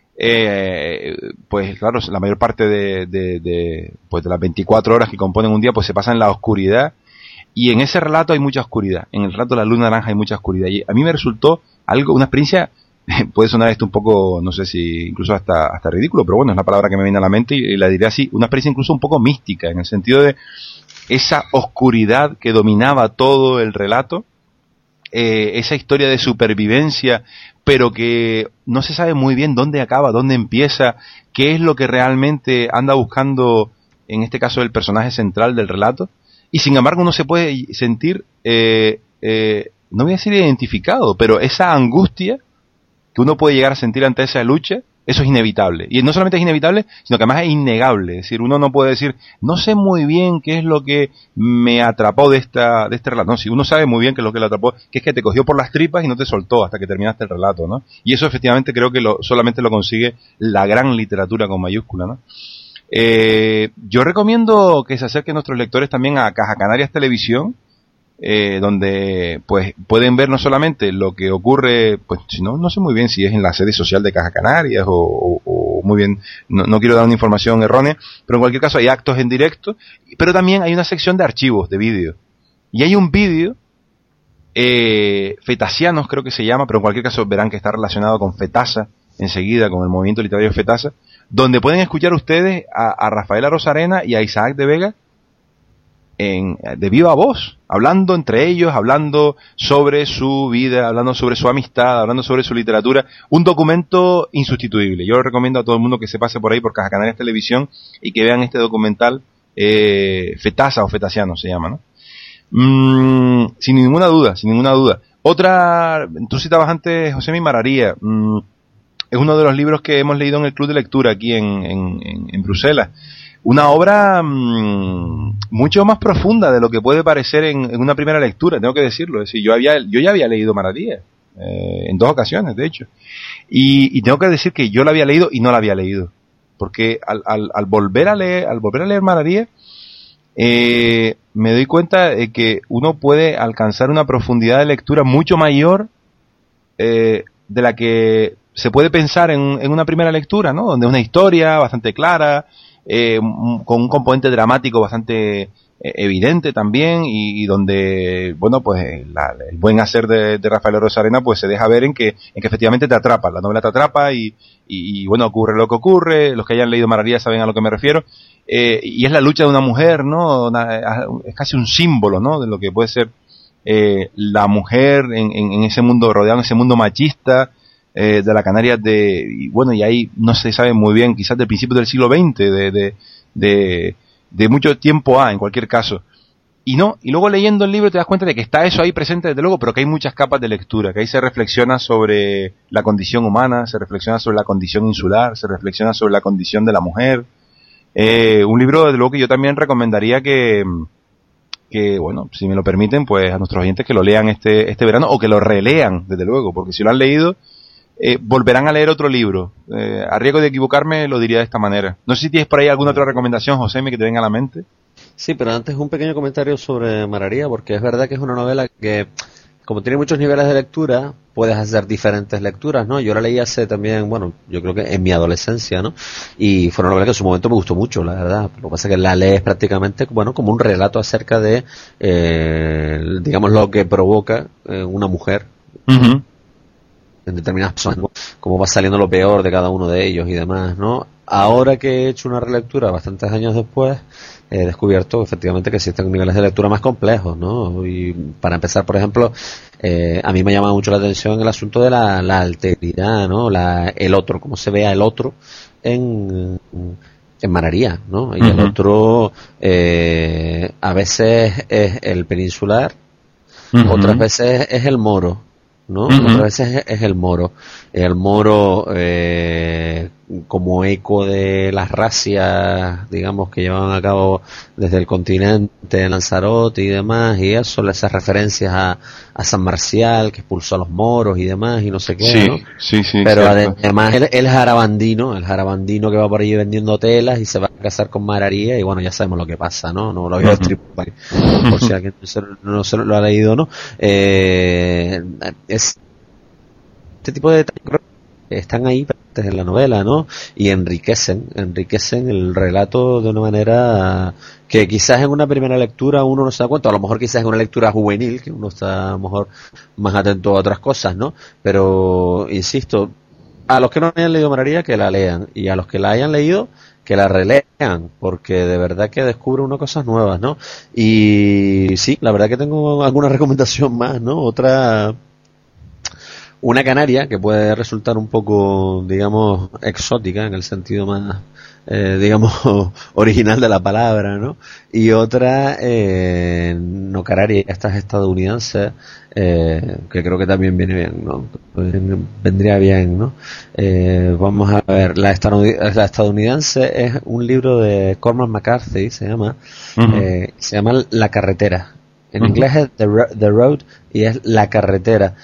eh, pues claro, la mayor parte de, de, de, pues de las veinticuatro horas que componen un día, pues se pasa en la oscuridad, y en ese relato hay mucha oscuridad, en el relato de la luna naranja hay mucha oscuridad, y a mí me resultó algo, una experiencia. Puede sonar esto un poco, no sé si incluso hasta hasta ridículo, pero bueno, es la palabra que me viene a la mente y, y la diré así, una experiencia incluso un poco mística, en el sentido de esa oscuridad que dominaba todo el relato, eh, esa historia de supervivencia, pero que no se sabe muy bien dónde acaba, dónde empieza, qué es lo que realmente anda buscando, en este caso el personaje central del relato, y sin embargo uno se puede sentir, eh, eh, no voy a decir identificado, pero esa angustia que uno puede llegar a sentir ante esa lucha, Eso es inevitable. Y no solamente es inevitable, sino que además es innegable. Es decir, uno no puede decir, no sé muy bien qué es lo que me atrapó de esta de este relato. No, si uno sabe muy bien qué es lo que le atrapó, que es que te cogió por las tripas y no te soltó hasta que terminaste el relato, ¿no? Y eso efectivamente creo que lo, solamente lo consigue la gran literatura con mayúscula, ¿no? Eh, yo recomiendo que se acerquen nuestros lectores también a Caja Canarias Televisión, Eh, donde pues pueden ver no solamente lo que ocurre, pues si no, no sé muy bien si es en la sede social de Caja Canarias o, o, o muy bien, no, no quiero dar una información errónea, pero en cualquier caso hay actos en directo, pero también hay una sección de archivos, de vídeo, y hay un vídeo eh, Fetasianos creo que se llama, pero en cualquier caso verán que está relacionado con Fetasa, enseguida con el movimiento literario Fetasa, donde pueden escuchar ustedes a, a Rafaela Rosarena y a Isaac de Vega En, de viva voz, hablando entre ellos, hablando sobre su vida, hablando sobre su amistad, hablando sobre su literatura, un documento insustituible. Yo recomiendo a todo el mundo que se pase por ahí por Caja Canarias Televisión y que vean este documental, eh, Fetasa o Fetasiano se llama, ¿no? Mm, sin ninguna duda, sin ninguna duda. Otra, tú citabas antes José Mi Mararía, mm, es uno de los libros que hemos leído en el Club de Lectura aquí en, en, en, en Bruselas. Una obra mmm, mucho más profunda de lo que puede parecer en, en una primera lectura, tengo que decirlo. Es decir, yo había, yo ya había leído Mararía, eh, en dos ocasiones, de hecho. Y, y tengo que decir que yo la había leído y no la había leído. Porque al, al, al volver a leer, al volver a leer Mararía, eh, me doy cuenta de que uno puede alcanzar una profundidad de lectura mucho mayor, eh, de la que se puede pensar en, en una primera lectura, ¿no? Donde es una historia bastante clara, Eh, con un componente dramático bastante eh, evidente también y, y donde, bueno, pues la, el buen hacer de, de Rafael Rosarena pues se deja ver en que, en que efectivamente te atrapa, la novela te atrapa y, y, y bueno, ocurre lo que ocurre, los que hayan leído Mararía saben a lo que me refiero, eh, y es la lucha de una mujer, ¿no? Una, es casi un símbolo, ¿no? De lo que puede ser eh, la mujer en, en, en ese mundo, rodeado en ese mundo machista, Eh, de la Canarias de, y bueno, y ahí no se sabe muy bien, quizás del principio del siglo veinte, de, de, de, de mucho tiempo A, en cualquier caso. Y no, y luego leyendo el libro te das cuenta de que está eso ahí presente desde luego, pero que hay muchas capas de lectura, que ahí se reflexiona sobre la condición humana, se reflexiona sobre la condición insular, se reflexiona sobre la condición de la mujer. Eh, un libro desde luego que yo también recomendaría que, que, bueno, si me lo permiten, pues a nuestros oyentes que lo lean este, este verano, o que lo relean, desde luego, porque si lo han leído, Eh, volverán a leer otro libro. Eh, a riesgo de equivocarme, lo diría de esta manera. No sé si tienes por ahí alguna otra recomendación, José, que te venga a la mente. Sí, pero antes un pequeño comentario sobre Mararía, porque es verdad que es una novela que, como tiene muchos niveles de lectura, puedes hacer diferentes lecturas, ¿no? Yo la leí hace también, bueno, yo creo que en mi adolescencia, ¿no? Y fue una novela que en su momento me gustó mucho, la verdad. Lo que pasa es que la lees prácticamente, bueno, como un relato acerca de, eh, digamos, lo que provoca eh, una mujer. Uh-huh. En determinadas personas, ¿no? Cómo va saliendo lo peor de cada uno de ellos y demás, ¿no? Ahora que he hecho una relectura bastantes años después, he descubierto efectivamente que existen niveles de lectura más complejos, ¿no? Y para empezar, por ejemplo, eh, a mí me llama mucho la atención el asunto de la, la alteridad, ¿no? La, el otro, cómo se ve el otro en, en Mararía, ¿no? Y uh-huh. El otro eh, a veces es el peninsular, uh-huh. Otras veces es el moro, ¿no? Uh-huh. Otras veces es el moro. El moro eh, como eco de las racias, digamos, que llevaban a cabo desde el continente, en Lanzarote y demás, y eso, esas referencias a, a San Marcial, que expulsó a los moros y demás, y no sé qué, sí, ¿no? Sí, sí, pero cierto. Además el, el jarabandino, el jarabandino que va por ahí vendiendo telas y se va a casar con Mararía, y bueno, ya sabemos lo que pasa, ¿no? No lo voy a destripar, uh-huh. Por si alguien no se, no se lo ha leído, ¿no? Eh, es este tipo de detalles están ahí en la novela, ¿no? Y enriquecen, enriquecen el relato de una manera que quizás en una primera lectura uno no se da cuenta, a lo mejor quizás en una lectura juvenil, que uno está a lo mejor más atento a otras cosas, ¿no? Pero, insisto, a los que no hayan leído Mararía, que la lean, y a los que la hayan leído, que la relean, porque de verdad que descubre uno cosas nuevas, ¿no? Y sí, la verdad que tengo alguna recomendación más, ¿no? Otra... Una canaria que puede resultar un poco, digamos, exótica en el sentido más eh, digamos, original de la palabra, ¿no? Y otra, eh, no canaria, estas estadounidenses, eh, que creo que también viene bien, ¿no? Vendría bien, ¿no? Eh, vamos a ver, la, estadounidense, la estadounidense es un libro de Cormac McCarthy, se llama, uh-huh. eh, se llama La carretera. En uh-huh. inglés es The, Ro- The Road y es La carretera.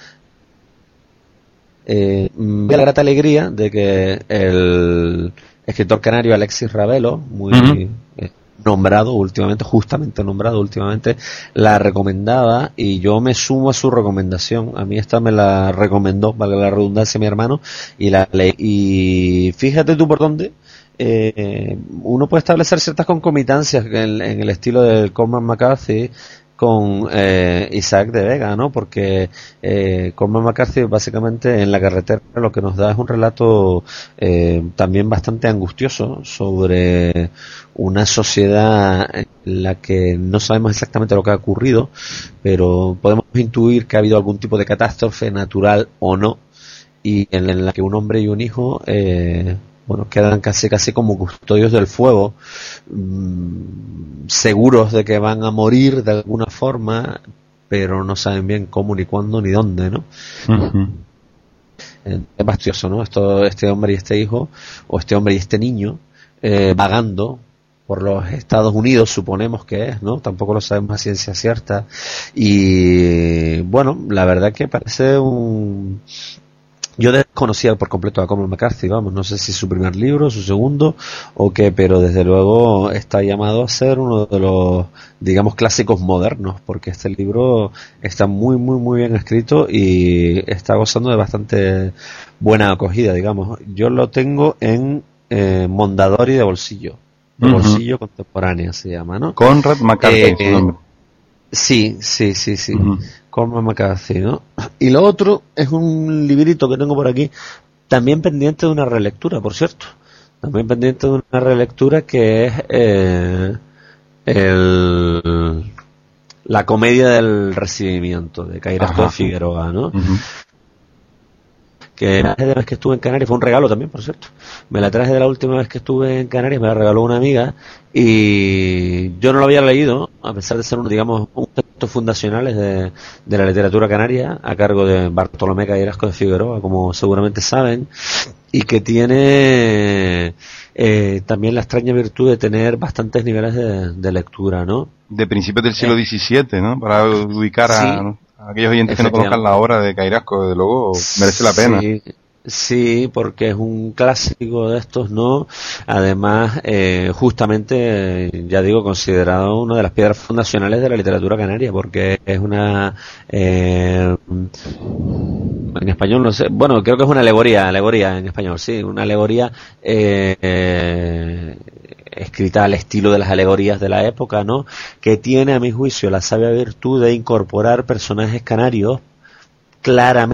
Eh, me da la grata alegría de que el escritor canario Alexis Ravelo, muy uh-huh. eh, nombrado últimamente, justamente nombrado últimamente, la recomendaba y yo me sumo a su recomendación. A mí esta me la recomendó, valga la redundancia, mi hermano, y la leí. Y fíjate tú por dónde eh, uno puede establecer ciertas concomitancias en, en el estilo del Cormac McCarthy con eh, Isaac de Vega, ¿no? Porque eh, Cormac McCarthy básicamente en La carretera lo que nos da es un relato eh, también bastante angustioso sobre una sociedad en la que no sabemos exactamente lo que ha ocurrido, pero podemos intuir que ha habido algún tipo de catástrofe natural o no, y en, en la que un hombre y un hijo eh, bueno, quedan casi casi como custodios del fuego, mmm, seguros de que van a morir de alguna forma, pero no saben bien cómo, ni cuándo, ni dónde, ¿no? Uh-huh. Eh, es bastioso, ¿no? Esto, este hombre y este hijo, o este hombre y este niño, eh, vagando por los Estados Unidos, suponemos que es, ¿no? Tampoco lo sabemos a ciencia cierta. Y, bueno, la verdad que parece un... Yo desconocía por completo a Cormac McCarthy, vamos, no sé si es su primer libro, su segundo o qué, pero desde luego está llamado a ser uno de los, digamos, clásicos modernos, porque este libro está muy, muy, muy bien escrito y está gozando de bastante buena acogida, digamos. Yo lo tengo en eh, Mondadori de bolsillo, de uh-huh. bolsillo contemporánea se llama, ¿no? Conrad McCarthy, eh, su nombre. Sí, sí, sí, sí. Uh-huh. Cormac McCarthy, ¿no? Y lo otro es un librito que tengo por aquí, también pendiente de una relectura, por cierto. También pendiente de una relectura que es eh, el, la comedia del recibimiento de Cairasco de Figueroa, ¿no? Uh-huh. Que la vez que estuve en Canarias, fue un regalo también, por cierto. Me la traje de la última vez que estuve en Canarias, me la regaló una amiga y yo no lo había leído, a pesar de ser uno, digamos, un textos fundacionales de, de la literatura canaria, a cargo de Bartolomé Cairasco de Figueroa, como seguramente saben, y que tiene eh, también la extraña virtud de tener bastantes niveles de, de lectura, ¿no? De principios del siglo diecisiete, ¿no? Para ubicar a... Sí. ¿no? Aquellos oyentes que no conozcan la obra de Cairasco, desde luego, merece la pena. Sí, sí, porque es un clásico de estos, ¿no? Además, eh, justamente, ya digo, considerado una de las piedras fundacionales de la literatura canaria, porque es una... Eh, en español no sé, bueno, creo que es una alegoría, alegoría en español, sí, una alegoría eh, eh, escrita al estilo de las alegorías de la época, ¿no? Que tiene, a mi juicio, la sabia virtud de incorporar personajes canarios claramente,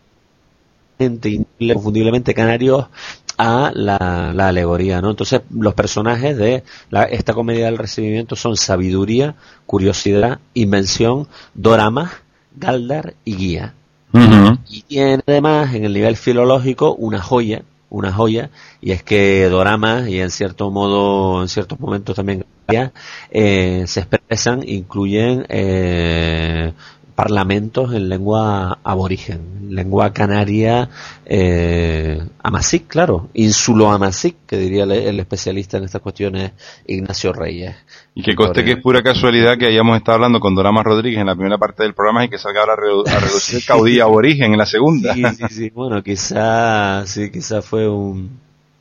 inconfundiblemente canarios, a la, la alegoría, ¿no? Entonces, los personajes de la, esta comedia del recibimiento son sabiduría, curiosidad, invención, dorama, Galdar y guía. Uh-huh. Y tiene además en el nivel filológico una joya, una joya, y es que Dorama y en cierto modo, en ciertos momentos también eh, se expresan, incluyen eh, parlamentos en lengua aborigen, lengua canaria eh, amasic, claro, insulo amasic, que diría el, el especialista en estas cuestiones, Ignacio Reyes. Y que conste que es pura casualidad que hayamos estado hablando con Dorama Rodríguez en la primera parte del programa y que salga ahora a, redu- a reducir el caudillo aborigen en la segunda. Sí, sí, sí, bueno, quizá, sí, quizá fue un...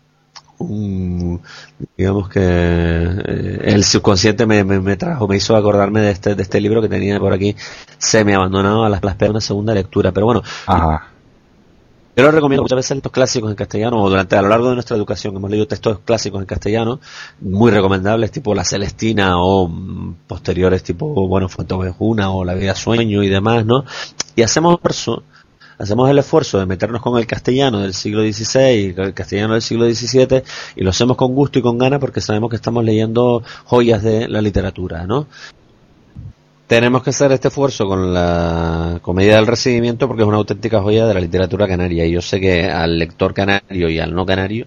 un digamos que eh, el subconsciente me, me, me trajo, me hizo acordarme de este de este libro que tenía por aquí semi abandonado a las esperas de una segunda lectura, pero bueno. Ajá. Yo lo recomiendo muchas veces estos clásicos en castellano, o durante a lo largo de nuestra educación hemos leído textos clásicos en castellano muy recomendables, tipo La Celestina o mm, posteriores tipo, bueno, Fuenteovejuna o La Vida Sueño y demás, ¿no? Y hacemos eso, hacemos el esfuerzo de meternos con el castellano del siglo dieciséis, el castellano del siglo diecisiete, y lo hacemos con gusto y con ganas porque sabemos que estamos leyendo joyas de la literatura, ¿no? Tenemos que hacer este esfuerzo con la comedia del recibimiento porque es una auténtica joya de la literatura canaria, y yo sé que al lector canario y al no canario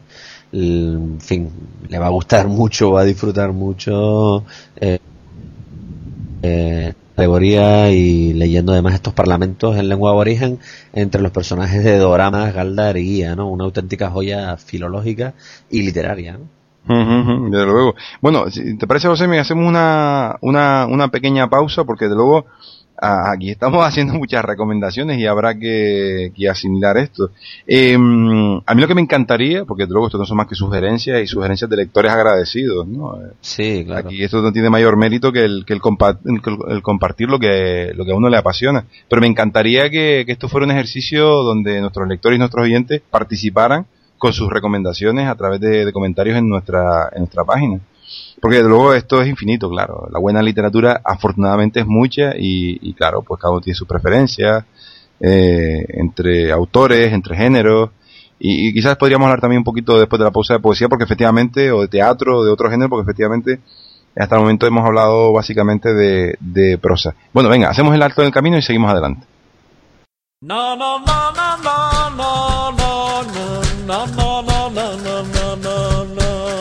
en fin, le va a gustar mucho, va a disfrutar mucho eh, eh, alegoría y leyendo además estos parlamentos en lengua aborigen entre los personajes de Doramas, Galdar y Guía, ¿no? Una auténtica joya filológica y literaria, ¿no? Uh-huh, desde luego. Bueno, si te parece, José, me hacemos una, una, una pequeña pausa porque de luego a, aquí estamos haciendo muchas recomendaciones y habrá que, que asimilar esto. Eh, a mí lo que me encantaría, porque de luego esto no son más que sugerencias y sugerencias de lectores agradecidos, ¿no? Sí, claro. Aquí esto no tiene mayor mérito que el, que el, compa- el, el compartir lo que, lo que a uno le apasiona. Pero me encantaría que, que esto fuera un ejercicio donde nuestros lectores y nuestros oyentes participaran con sus recomendaciones a través de, de comentarios en nuestra en nuestra página, porque desde luego esto es infinito, claro, la buena literatura afortunadamente es mucha y, y claro, pues cada uno tiene sus preferencias eh, entre autores, entre géneros y, y quizás podríamos hablar también un poquito después de la pausa de poesía, porque efectivamente, o de teatro o de otro género, porque efectivamente hasta el momento hemos hablado básicamente de, de prosa. Bueno, venga, hacemos el alto en el camino y seguimos adelante. No, no, no, no, no, no, no. No, no, no, no, no, no, no, no.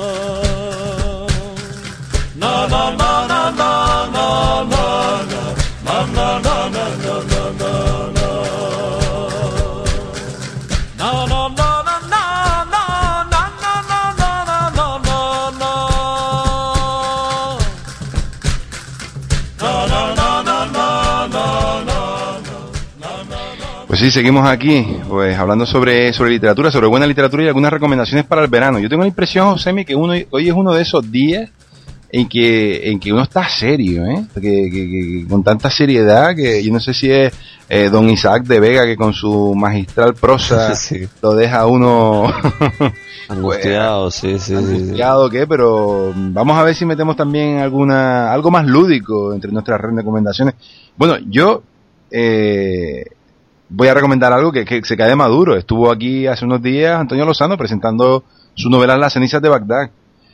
No, no, no, no, no, no, no. No, no, no, no, no, no, no, no. No, no, no, no, no, no, no, no, no, no, no. No, no, no, no, no, no, no. Pues sí, seguimos aquí, pues hablando sobre sobre literatura, sobre buena literatura y algunas recomendaciones para el verano. Yo tengo la impresión, Josemi, que uno hoy es uno de esos días en que en que uno está serio, ¿eh? Que, que, que con tanta seriedad que yo no sé si es eh, don Isaac de Vega que con su magistral prosa sí. Lo deja uno angustiado, pues, sí, sí, angustiado, sí. ¿qué? Pero vamos a ver si metemos también alguna algo más lúdico entre nuestras recomendaciones. Bueno, yo eh, voy a recomendar algo que, que se cae de maduro. Estuvo aquí hace unos días Antonio Lozano presentando su novela Las cenizas de Bagdad.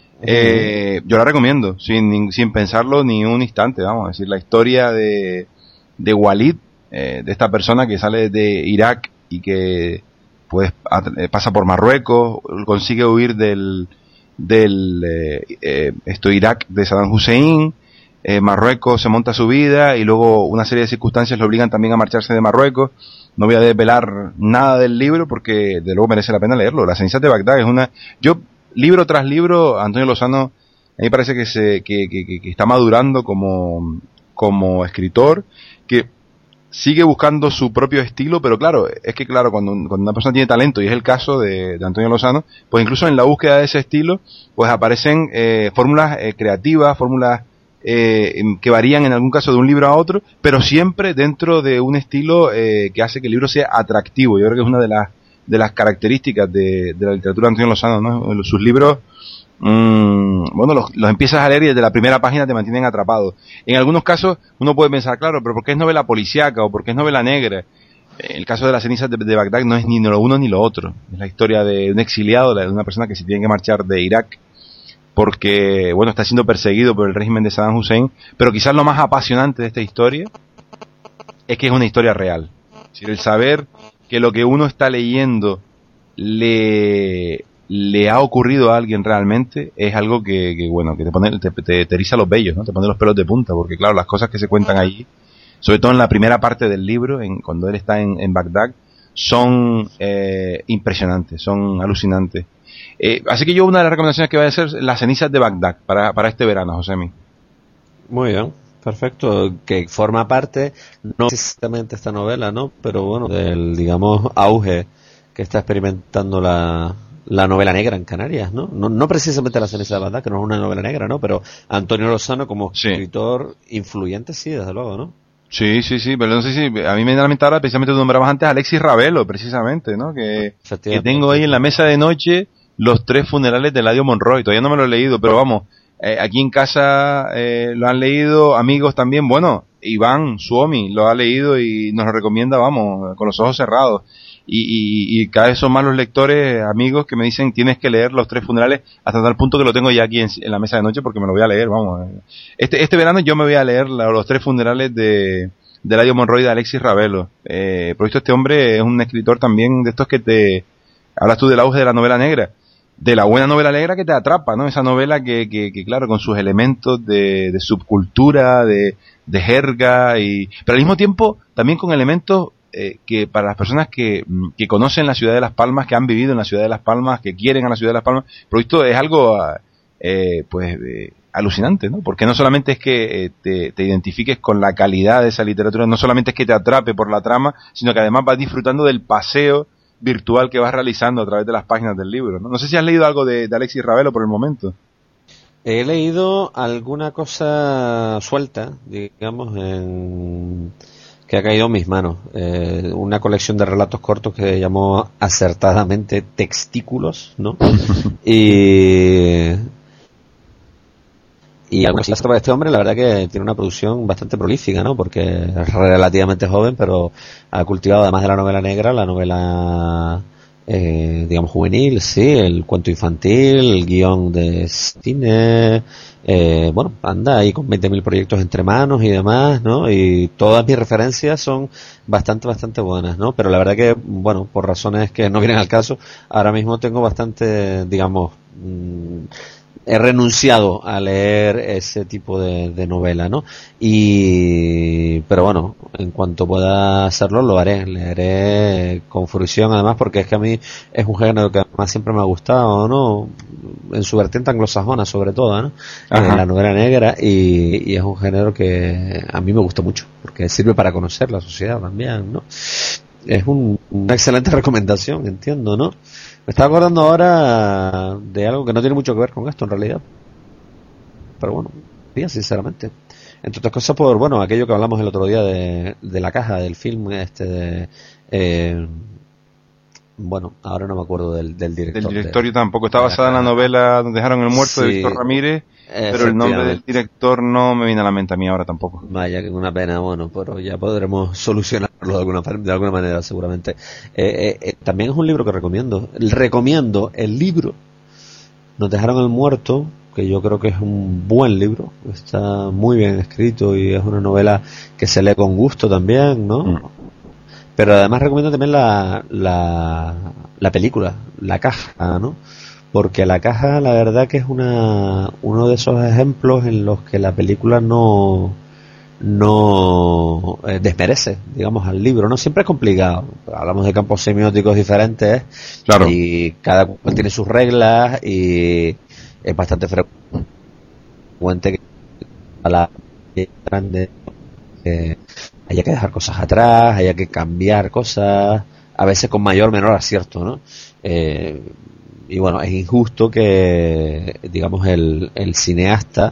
Eh, yo la recomiendo, sin, sin pensarlo ni un instante, vamos a decir, la historia de, de Walid, eh, de esta persona que sale de Irak y que pues pasa por Marruecos, consigue huir del, del eh, eh, esto Irak de Saddam Hussein, eh, Marruecos se monta su vida y luego una serie de circunstancias le obligan también a marcharse de Marruecos. No voy a desvelar nada del libro porque de luego merece la pena leerlo. Las cenizas de Bagdad es una... Yo, libro tras libro, Antonio Lozano, a mí me parece que, se, que, que, que está madurando como, como escritor, que sigue buscando su propio estilo, pero claro, es que claro, cuando, cuando una persona tiene talento, y es el caso de, de Antonio Lozano, pues incluso en la búsqueda de ese estilo, pues aparecen eh, fórmulas eh, creativas, fórmulas Eh, que varían en algún caso de un libro a otro, pero siempre dentro de un estilo eh, que hace que el libro sea atractivo. Yo creo que es una de las de las características de, de la literatura de Antonio Lozano, ¿no? Sus libros, mmm, bueno, los, los empiezas a leer y desde la primera página te mantienen atrapado. En algunos casos uno puede pensar, claro, pero ¿por qué es novela policíaca o por qué es novela negra? En el caso de Las cenizas de, de Bagdad no es ni lo uno ni lo otro. Es la historia de un exiliado, de una persona que se tiene que marchar de Irak porque, bueno, está siendo perseguido por el régimen de Saddam Hussein, pero quizás lo más apasionante de esta historia es que es una historia real. Es decir, el saber que lo que uno está leyendo le, le ha ocurrido a alguien realmente es algo que, que bueno, que te pone, te, te, te eriza los vellos, ¿no? Te pone los pelos de punta, porque claro, las cosas que se cuentan allí, sobre todo en la primera parte del libro, en, cuando él está en, en Bagdad, son eh, impresionantes, son alucinantes. Eh, así que yo una de las recomendaciones que voy a hacer es Las cenizas de Bagdad para, para este verano, Josemi. Muy bien, perfecto, que forma parte, no exactamente esta novela, ¿no? Pero bueno, del, digamos, auge que está experimentando la, la novela negra en Canarias, ¿no? No, no precisamente Las cenizas de Bagdad, que no es una novela negra, ¿no? Pero Antonio Lozano como sí. escritor influyente, sí, desde luego, ¿no? Sí, sí, sí, pero no sé si a mí me da la mente ahora, precisamente tú nombrabas antes a Alexis Ravelo, precisamente, ¿no? Que, que tengo ahí en la mesa de noche Los tres funerales de Eladio Monroy. Todavía no me lo he leído, pero vamos, eh, aquí en casa eh, lo han leído, amigos también, bueno, Iván Suomi lo ha leído y nos lo recomienda, vamos, con los ojos cerrados. Y, y, y cada vez son más los lectores, amigos, que me dicen tienes que leer Los tres funerales, hasta tal punto que lo tengo ya aquí en, en la mesa de noche porque me lo voy a leer, vamos. Este este verano yo me voy a leer la, Los tres funerales de, de Eladio Monroy de Alexis Ravelo. Eh, por esto este hombre es un escritor también de estos que te... Hablas tú del auge de la novela negra. de la buena novela negra que te atrapa, ¿no? Esa novela que, que, que claro, con sus elementos de, de subcultura, de, de jerga, y pero al mismo tiempo también con elementos eh, que para las personas que, que conocen la ciudad de Las Palmas, que han vivido en la ciudad de Las Palmas, que quieren a la ciudad de Las Palmas, pero esto es algo eh, pues eh, alucinante, ¿no? Porque no solamente es que eh, te, te identifiques con la calidad de esa literatura, no solamente es que te atrape por la trama, sino que además vas disfrutando del paseo virtual que vas realizando a través de las páginas del libro, ¿no? No sé si has leído algo de, de Alexis Ravelo por el momento. He leído alguna cosa suelta, digamos, en... que ha caído en mis manos. Eh, una colección de relatos cortos que llamó acertadamente Textículos, ¿no? y... Y algunas cosas para este hombre, la verdad que tiene una producción bastante prolífica, ¿no? Porque es relativamente joven, pero ha cultivado, además de la novela negra, la novela, eh, digamos, juvenil, sí, el cuento infantil, el guión de cine, eh, bueno, anda ahí con veinte mil proyectos entre manos y demás, ¿no? Y todas mis referencias son bastante, bastante buenas, ¿no? Pero la verdad que, bueno, por razones que no vienen al caso, ahora mismo tengo bastante, digamos, mmm, he renunciado a leer ese tipo de, de novela, ¿no? Y pero bueno, en cuanto pueda hacerlo lo haré, leeré con fruición, además, porque es que a mí es un género que además siempre me ha gustado, ¿no? En su vertiente anglosajona sobre todo, ¿no? En la novela negra, y, y es un género que a mí me gusta mucho, porque sirve para conocer la sociedad también, ¿no? Es un, una excelente recomendación, entiendo, ¿no? Me estaba acordando ahora de algo que no tiene mucho que ver con esto en realidad, pero bueno, bien, sinceramente, entre otras cosas por, bueno, aquello que hablamos el otro día de, de La Caja, del film este de, eh, bueno, ahora no me acuerdo del, del director. Del director de, yo tampoco, está basada en la novela Donde dejaron el muerto, sí, de Víctor Ramírez, pero el nombre del director no me viene a la mente a mí ahora tampoco. Vaya, que una pena, bueno, pero ya podremos solucionarlo de alguna, de alguna manera seguramente. Eh, eh, también es un libro que recomiendo. Recomiendo el libro Nos dejaron el muerto, que yo creo que es un buen libro, está muy bien escrito y es una novela que se lee con gusto también, ¿no? Mm. Pero además recomiendo también la, la, la película, La Caja, ¿no? Porque La Caja, la verdad que es una uno de esos ejemplos en los que la película no no eh, desmerece, digamos, al libro, ¿no? Siempre es complicado, hablamos de campos semióticos diferentes, claro, y cada cual tiene sus reglas, y es bastante frecuente que a la grande eh, haya que dejar cosas atrás, haya que cambiar cosas, a veces con mayor o menor acierto, ¿no? Eh, y bueno, es injusto que, digamos, el, el cineasta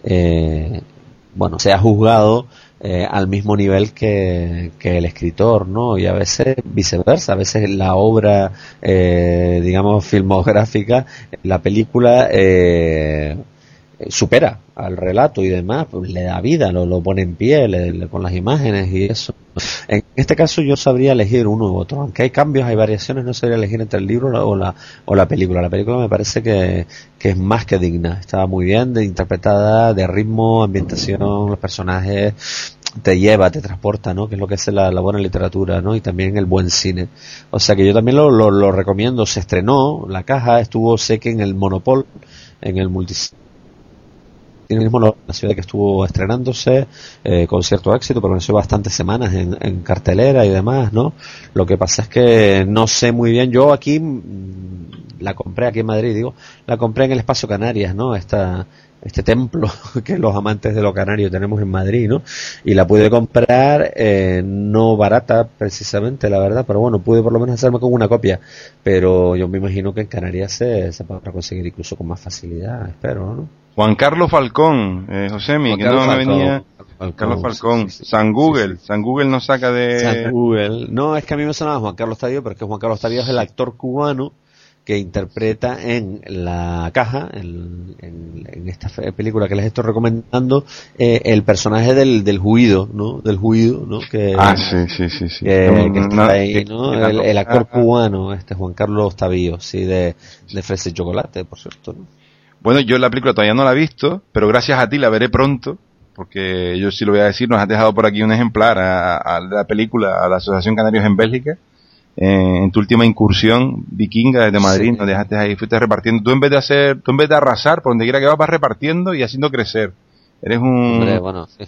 eh, bueno, sea juzgado eh, al mismo nivel que, que el escritor, ¿no? Y a veces viceversa, a veces la obra, eh, digamos, filmográfica, la película eh, supera al relato y demás, pues le da vida, lo, lo pone en pie le, le, con las imágenes y eso. En este caso yo sabría elegir uno u otro, aunque hay cambios, hay variaciones, no sabría elegir entre el libro o la o la película. La película me parece que, que es más que digna, estaba muy bien de, interpretada, de ritmo, ambientación, los personajes, te lleva, te transporta, ¿no? Que es lo que hace la, la buena literatura, ¿no? Y también el buen cine. O sea que yo también lo, lo, lo recomiendo. Se estrenó La Caja, estuvo, sé que en el Monopol, en el multicine mismo, la ciudad que estuvo estrenándose eh, con cierto éxito, permaneció bastantes semanas en, en cartelera y demás, ¿no? Lo que pasa es que no sé muy bien, yo aquí mmm, la compré aquí en Madrid, digo, la compré en el Espacio Canarias, ¿no? Esta, este templo que los amantes de lo canario tenemos en Madrid, ¿no? Y la pude comprar eh, no barata precisamente, la verdad, pero bueno, pude por lo menos hacerme con una copia, pero yo me imagino que en Canarias se, se podrá conseguir incluso con más facilidad, espero, ¿no? Juan Carlos Falcón, eh, Josemi, que no me venía. Falcón, Carlos Falcón, sí, sí, San Google, sí, sí. San Google nos saca de. San Google, no, es que a mí me sonaba Juan Carlos Taddeo, pero es que Juan Carlos Taddeo es el actor cubano que interpreta en La Caja, en, en, en esta película que les estoy recomendando, eh, el personaje del, del juido, ¿no? Del juido, ¿no? Que, ah, sí, sí, sí, sí. Que, que está ahí, ¿no? El, el actor cubano, este Juan Carlos Taddeo, sí, de, de Fresa y Chocolate, por cierto, ¿no? Bueno, yo la película todavía no la he visto, pero gracias a ti la veré pronto, porque yo sí lo voy a decir, nos has dejado por aquí un ejemplar a, a la película, a la Asociación Canarios en Bélgica, eh, en tu última incursión vikinga desde Madrid, sí. Nos dejaste ahí, fuiste repartiendo. Tú en vez de hacer, tú en vez de arrasar, por donde quiera que vas, vas repartiendo y haciendo crecer. Eres un, Hombre, bueno, sí.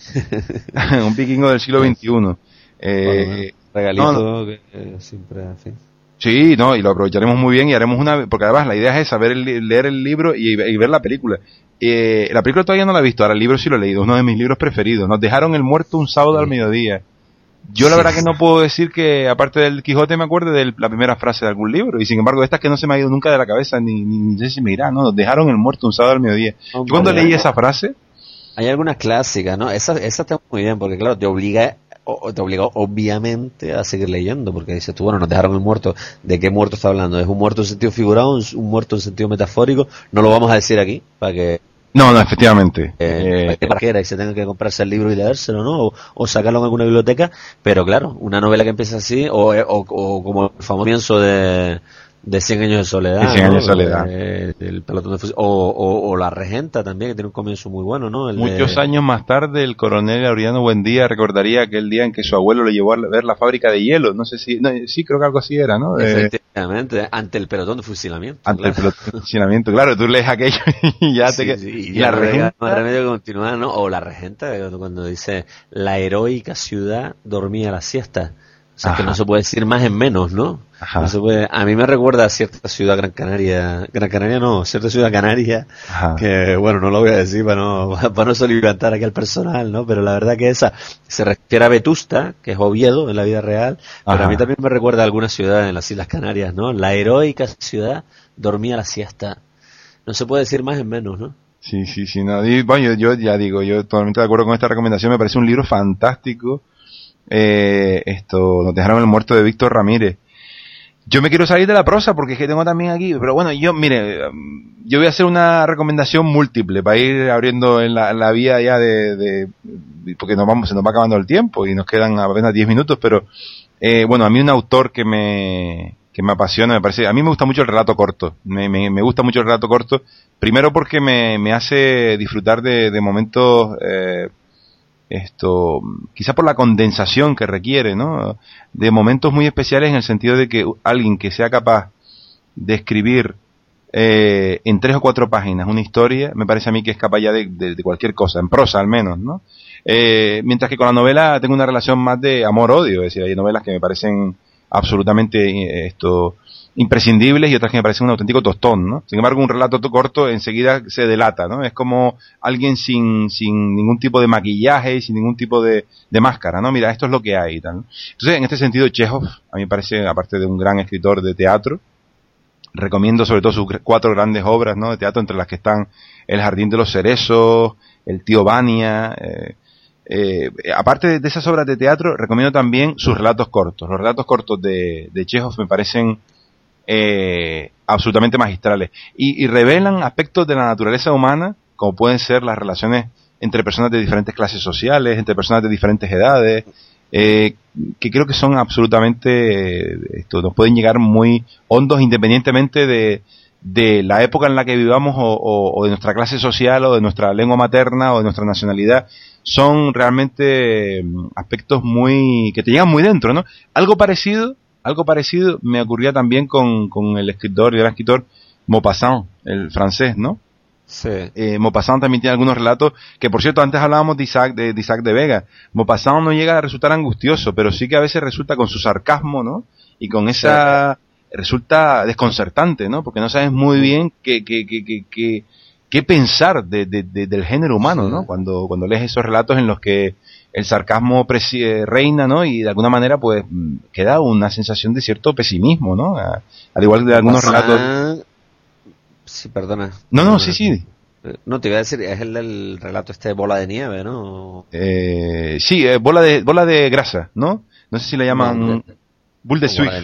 un vikingo del siglo veintiuno. Eh, bueno, regalito no, no. que eh, siempre, en fin. Sí, no, y lo aprovecharemos muy bien y haremos una, porque además la idea es esa, ver el, leer el libro y, y ver la película. Eh, la película todavía no la he visto, ahora el libro sí lo he leído, uno de mis libros preferidos. Nos dejaron el muerto un sábado sí. al mediodía. Yo la sí. verdad que no puedo decir que, aparte del Quijote, me acuerde de la primera frase de algún libro, y sin embargo esta es que no se me ha ido nunca de la cabeza, ni, ni, ni sé si me irá, ¿no? Nos dejaron el muerto un sábado al mediodía. No, Yo cuando leí no. esa frase... Hay algunas clásicas, ¿no? Esa, esa está muy bien, porque claro, te obliga... O te obliga obviamente a seguir leyendo, porque dices tú, bueno, nos dejaron el muerto. ¿De qué muerto está hablando? ¿Es un muerto en sentido figurado, un, un muerto en sentido metafórico? No lo vamos a decir aquí, para que... No, no, efectivamente. Eh, eh, para que para y se tenga que comprarse el libro y leérselo, ¿no? O, o sacarlo en alguna biblioteca, pero claro, una novela que empieza así, o, o, o como el famoso comienzo de... de Cien años de soledad, cien años ¿no? de soledad. Eh, el pelotón de fusil, o, o, o La Regenta también, que tiene un comienzo muy bueno, ¿no? El Muchos de... años más tarde, el coronel Laureano Buendía recordaría aquel día en que su abuelo le llevó a ver la fábrica de hielo. No sé si, no, sí, creo que algo así era, ¿no? Efectivamente, eh, ante el pelotón de fusilamiento. Ante claro. el pelotón de fusilamiento, claro, tú lees aquello y ya sí, te sí, y, y la Regenta. No hay remedio que continuar, ¿no? O La Regenta, cuando dice, la heroica ciudad dormía la siesta. O sea, Ajá. que no se puede decir más en menos, ¿no? Ajá. No se puede. A mí me recuerda a cierta ciudad Gran Canaria, Gran Canaria no, cierta ciudad canaria, Ajá. que bueno, no lo voy a decir para no, para no soliviantar aquí al personal, ¿no? Pero la verdad que esa se refiere a Vetusta, que es Oviedo en la vida real, pero Ajá. a mí también me recuerda a alguna ciudad en las Islas Canarias, ¿no? La heroica ciudad dormía la siesta. No se puede decir más en menos, ¿no? Sí, sí, sí, no. Y, bueno, yo, yo ya digo, yo totalmente de acuerdo con esta recomendación, me parece un libro fantástico. Eh, esto, nos dejaron el muerto de Víctor Ramírez. Yo me quiero salir de la prosa porque es que tengo también aquí, pero bueno, yo, mire, yo voy a hacer una recomendación múltiple para ir abriendo en la, en la vía ya de, de, porque nos vamos, se nos va acabando el tiempo y nos quedan apenas diez minutos, pero, eh, bueno, a mí un autor que me, que me apasiona, me parece, a mí me gusta mucho el relato corto, me, me, me gusta mucho el relato corto, primero porque me, me hace disfrutar de, de momentos, eh, esto, quizá por la condensación que requiere, ¿no? De momentos muy especiales en el sentido de que alguien que sea capaz de escribir eh, en tres o cuatro páginas una historia, me parece a mí que es capaz ya de, de, de cualquier cosa, en prosa al menos, ¿no? Eh, mientras que con la novela tengo una relación más de amor-odio, es decir, hay novelas que me parecen absolutamente eh, esto imprescindibles y otras que me parecen un auténtico tostón, ¿no? Sin embargo, un relato corto enseguida se delata, ¿no? Es como alguien sin sin ningún tipo de maquillaje y sin ningún tipo de, de máscara, ¿no? Mira, esto es lo que hay y tal, ¿no? Entonces, en este sentido, Chekhov, a mí me parece, aparte de un gran escritor de teatro, recomiendo sobre todo sus cuatro grandes obras, ¿no? De teatro, entre las que están El Jardín de los Cerezos, El Tío Vania, eh, Eh, aparte de esas obras de teatro, recomiendo también sus relatos cortos. Los relatos cortos de, de Chekhov me parecen eh, absolutamente magistrales y, y revelan aspectos de la naturaleza humana, como pueden ser las relaciones entre personas de diferentes clases sociales, entre personas de diferentes edades, eh, que creo que son absolutamente, eh, esto, nos pueden llegar muy hondos independientemente de, de la época en la que vivamos o, o, o de nuestra clase social o de nuestra lengua materna o de nuestra nacionalidad. Son realmente aspectos muy que te llegan muy dentro, ¿no? Algo parecido, algo parecido me ocurría también con, con el escritor y gran escritor Maupassant, el francés, ¿no? Sí. Eh, Maupassant también tiene algunos relatos que, por cierto, antes hablábamos de Isaac de, de Isaac de Vega. Maupassant no llega a resultar angustioso, pero sí que a veces resulta con su sarcasmo, ¿no? Y con esa sí. resulta desconcertante, ¿no? Porque no sabes muy bien qué qué qué qué, qué qué pensar de, de, de, del género humano, ¿no? Cuando, cuando lees esos relatos en los que el sarcasmo presi- reina, ¿no? Y de alguna manera, pues, queda una sensación de cierto pesimismo, ¿no? A, al igual que de algunos Pasa... relatos... Sí, perdona. No, no, sí, sí. No, te iba a decir, es el del relato este de Bola de Nieve, ¿no? Eh, sí, eh, bola de bola de grasa, ¿no? No sé si le llaman... No, de... Bull de Swift.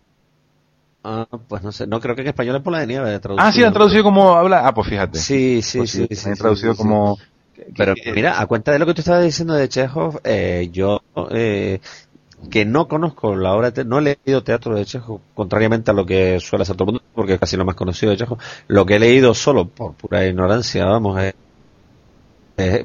Ah, pues no sé, no creo que en español es Bola de Nieve. Traducido. Ah, sí, han traducido como habla. Ah, pues fíjate. Sí, sí, pues sí. sí, sí han sí, traducido sí, como. Sí. Pero mira, a cuenta de lo que tú estabas diciendo de Chekhov, eh, yo eh, que no conozco la obra, de te- no he leído teatro de Chekhov, contrariamente a lo que suele hacer todo el mundo, porque es casi lo más conocido de Chekhov. Lo que he leído solo por pura ignorancia, vamos, es. Eh,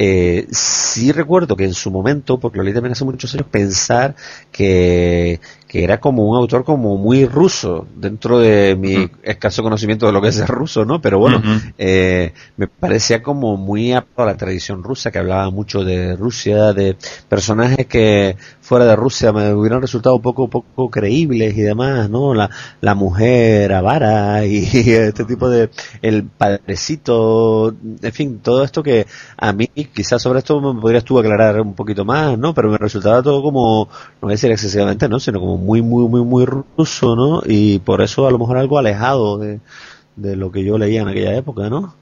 Eh, sí recuerdo que en su momento, porque lo leí también hace muchos años, pensar que, que era como un autor como muy ruso, dentro de mi Uh-huh. escaso conocimiento de lo que es ser ruso, ¿no? Pero bueno, Uh-huh. eh, me parecía como muy apto a la tradición rusa, que hablaba mucho de Rusia, de personajes que fuera de Rusia me hubieran resultado un poco, poco creíbles y demás, ¿no? La, la mujer avara y este tipo de, el padrecito, en fin, todo esto que a mí, quizás sobre esto me podrías tú aclarar un poquito más, ¿no? Pero me resultaba todo como, no voy a decir excesivamente, ¿no? Sino como muy, muy, muy, muy ruso, ¿no? Y por eso a lo mejor algo alejado de, de lo que yo leía en aquella época, ¿no?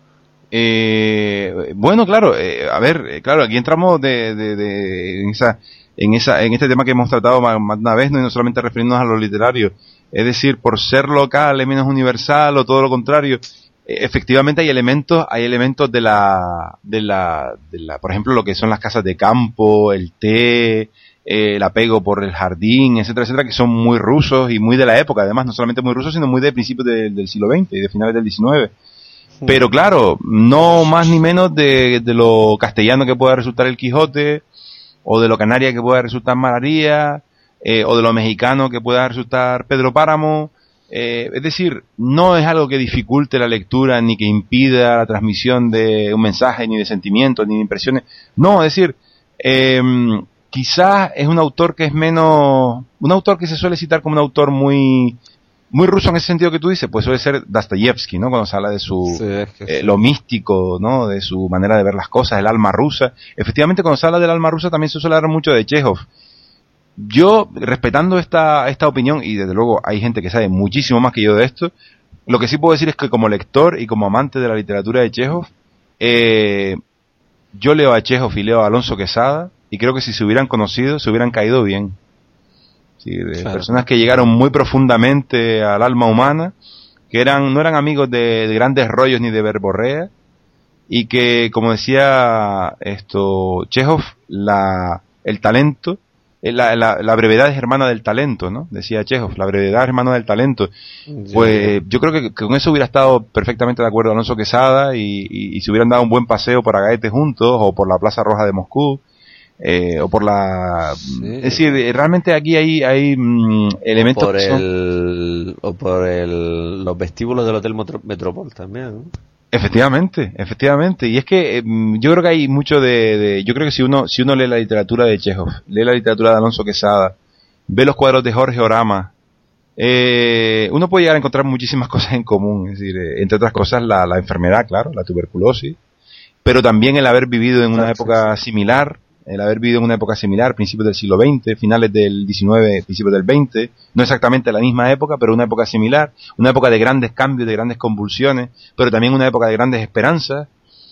Eh, bueno, claro, eh, a ver, eh, claro, aquí entramos de, de, de en esa, en esa, en este tema que hemos tratado más, más de una vez, ¿no? Y no solamente refiriéndonos a lo literario, es decir, por ser local es menos universal o todo lo contrario. Eh, efectivamente hay elementos, hay elementos de la, de la, de la, por ejemplo, lo que son las casas de campo, el té, eh, el apego por el jardín, etcétera, etcétera, que son muy rusos y muy de la época, además, no solamente muy rusos, sino muy de principios de, del siglo veinte y de finales del diecinueve. Pero claro, no más ni menos de, de lo castellano que pueda resultar el Quijote, o de lo canaria que pueda resultar María, eh, o de lo mexicano que pueda resultar Pedro Páramo. Eh, es decir, no es algo que dificulte la lectura, ni que impida la transmisión de un mensaje, ni de sentimientos, ni de impresiones. No, es decir, eh, quizás es un autor que es menos, un autor que se suele citar como un autor muy... muy ruso en ese sentido que tú dices, pues suele ser Dostoyevsky, ¿no? Cuando se habla de su, Sí, es que eh, sí. lo místico, ¿no? De su manera de ver las cosas, el alma rusa. Efectivamente, cuando se habla del alma rusa también se suele hablar mucho de Chekhov. Yo, respetando esta, esta opinión, y desde luego hay gente que sabe muchísimo más que yo de esto, lo que sí puedo decir es que como lector y como amante de la literatura de Chekhov, eh, yo leo a Chekhov y leo a Alonso Quesada, y creo que si se hubieran conocido, se hubieran caído bien. Sí, de Claro. Personas que llegaron muy profundamente al alma humana, que eran no eran amigos de, de grandes rollos ni de verborrea, y que, como decía esto Chekhov, la, el talento, eh, la, la, la brevedad es hermana del talento, ¿no? Decía Chekhov, la brevedad es hermana del talento. Pues yo creo que, que con eso hubiera estado perfectamente de acuerdo Alonso Quesada, y, y, y se hubieran dado un buen paseo por Agaete juntos, o por la Plaza Roja de Moscú. Eh, o por la Sí. es decir, realmente aquí hay hay mm, elementos por que son- el o por el los vestíbulos del Hotel Metro- Metropol también, ¿no? efectivamente, efectivamente, y es que eh, yo creo que hay mucho de, de yo creo que si uno si uno lee la literatura de Chekhov, lee la literatura de Alonso Quesada, ve los cuadros de Jorge Orama, eh, uno puede llegar a encontrar muchísimas cosas en común, es decir, eh, entre otras cosas la, la enfermedad, claro, la tuberculosis, pero también el haber vivido en una Exacto, época similar, el haber vivido en una época similar, principios del siglo veinte, finales del diecinueve, principios del veinte, no exactamente la misma época, pero una época similar, una época de grandes cambios, de grandes convulsiones, pero también una época de grandes esperanzas.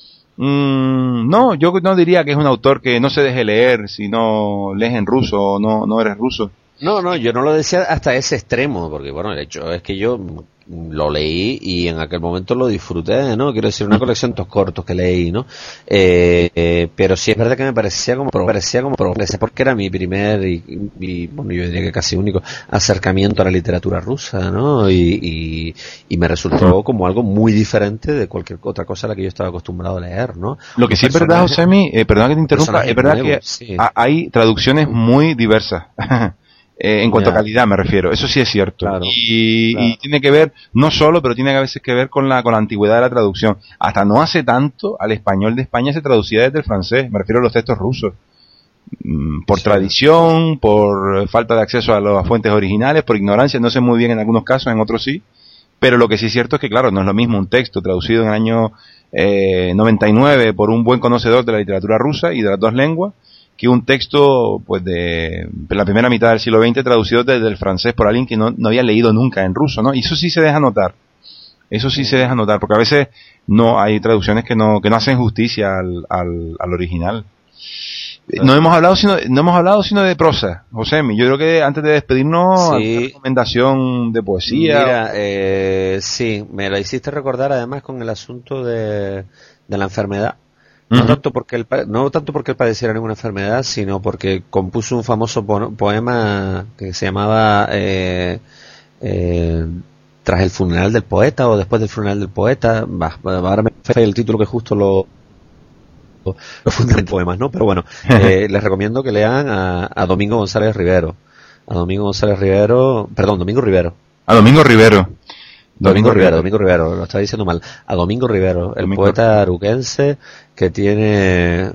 Mm, no, yo no diría que es un autor que no se deje leer si no lees en ruso o no, no eres ruso. No, no, yo no lo decía hasta ese extremo, porque bueno, el hecho es que yo lo leí y en aquel momento lo disfruté, ¿no? Quiero decir, una colección de estos cortos que leí, ¿no? Eh, eh, pero sí es verdad que me parecía como, me parecía como progreso, porque era mi primer y, y, bueno, yo diría que casi único acercamiento a la literatura rusa, ¿no? Y, y, y me resultó como algo muy diferente de cualquier otra cosa a la que yo estaba acostumbrado a leer, ¿no? Lo que Los sí es verdad, personajes- Josemi, eh, perdona que te interrumpa, personajes es verdad nuevos, que sí. ha- hay traducciones muy diversas. Eh, en cuanto Ya. a calidad me refiero, eso sí es cierto. Claro, y, claro. y tiene que ver, no solo, pero tiene a veces que ver con la, con la antigüedad de la traducción. Hasta no hace tanto, al español de España se traducía desde el francés, me refiero a los textos rusos. Mm, Por Sí. tradición, por falta de acceso a las fuentes originales, por ignorancia, no sé muy bien en algunos casos, en otros sí. Pero lo que sí es cierto es que, claro, no es lo mismo un texto traducido en el año eh, noventa y nueve por un buen conocedor de la literatura rusa y de las dos lenguas, que un texto pues de la primera mitad del siglo veinte traducido desde el francés por alguien que no, no había leído nunca en ruso, ¿no? Y eso sí se deja notar. Eso sí se deja notar, porque a veces no hay traducciones que no que no hacen justicia al, al, al original. Eh, No hemos hablado sino no hemos hablado sino de prosa, Josemi. Yo creo que antes de despedirnos, Sí. alguna recomendación de poesía. Mira, eh, sí, me lo hiciste recordar además con el asunto de, de la enfermedad. No Ujú. tanto porque él, pa- no tanto porque él padeciera ninguna enfermedad, sino porque compuso un famoso po- poema que se llamaba eh, eh, Tras el funeral del poeta o después del funeral del poeta. Bah, ahora me falla el título que justo lo lo fundamental en poemas, ¿no? Pero bueno, eh, les recomiendo que lean a, a Domingo González Rivero. a Domingo González Rivero, perdón, Domingo Rivero. A Domingo Rivero. Domingo, Domingo Rivero, Domingo Rivero, lo estaba diciendo mal. A Domingo Rivero, el Domingo. Poeta aruquense que tiene,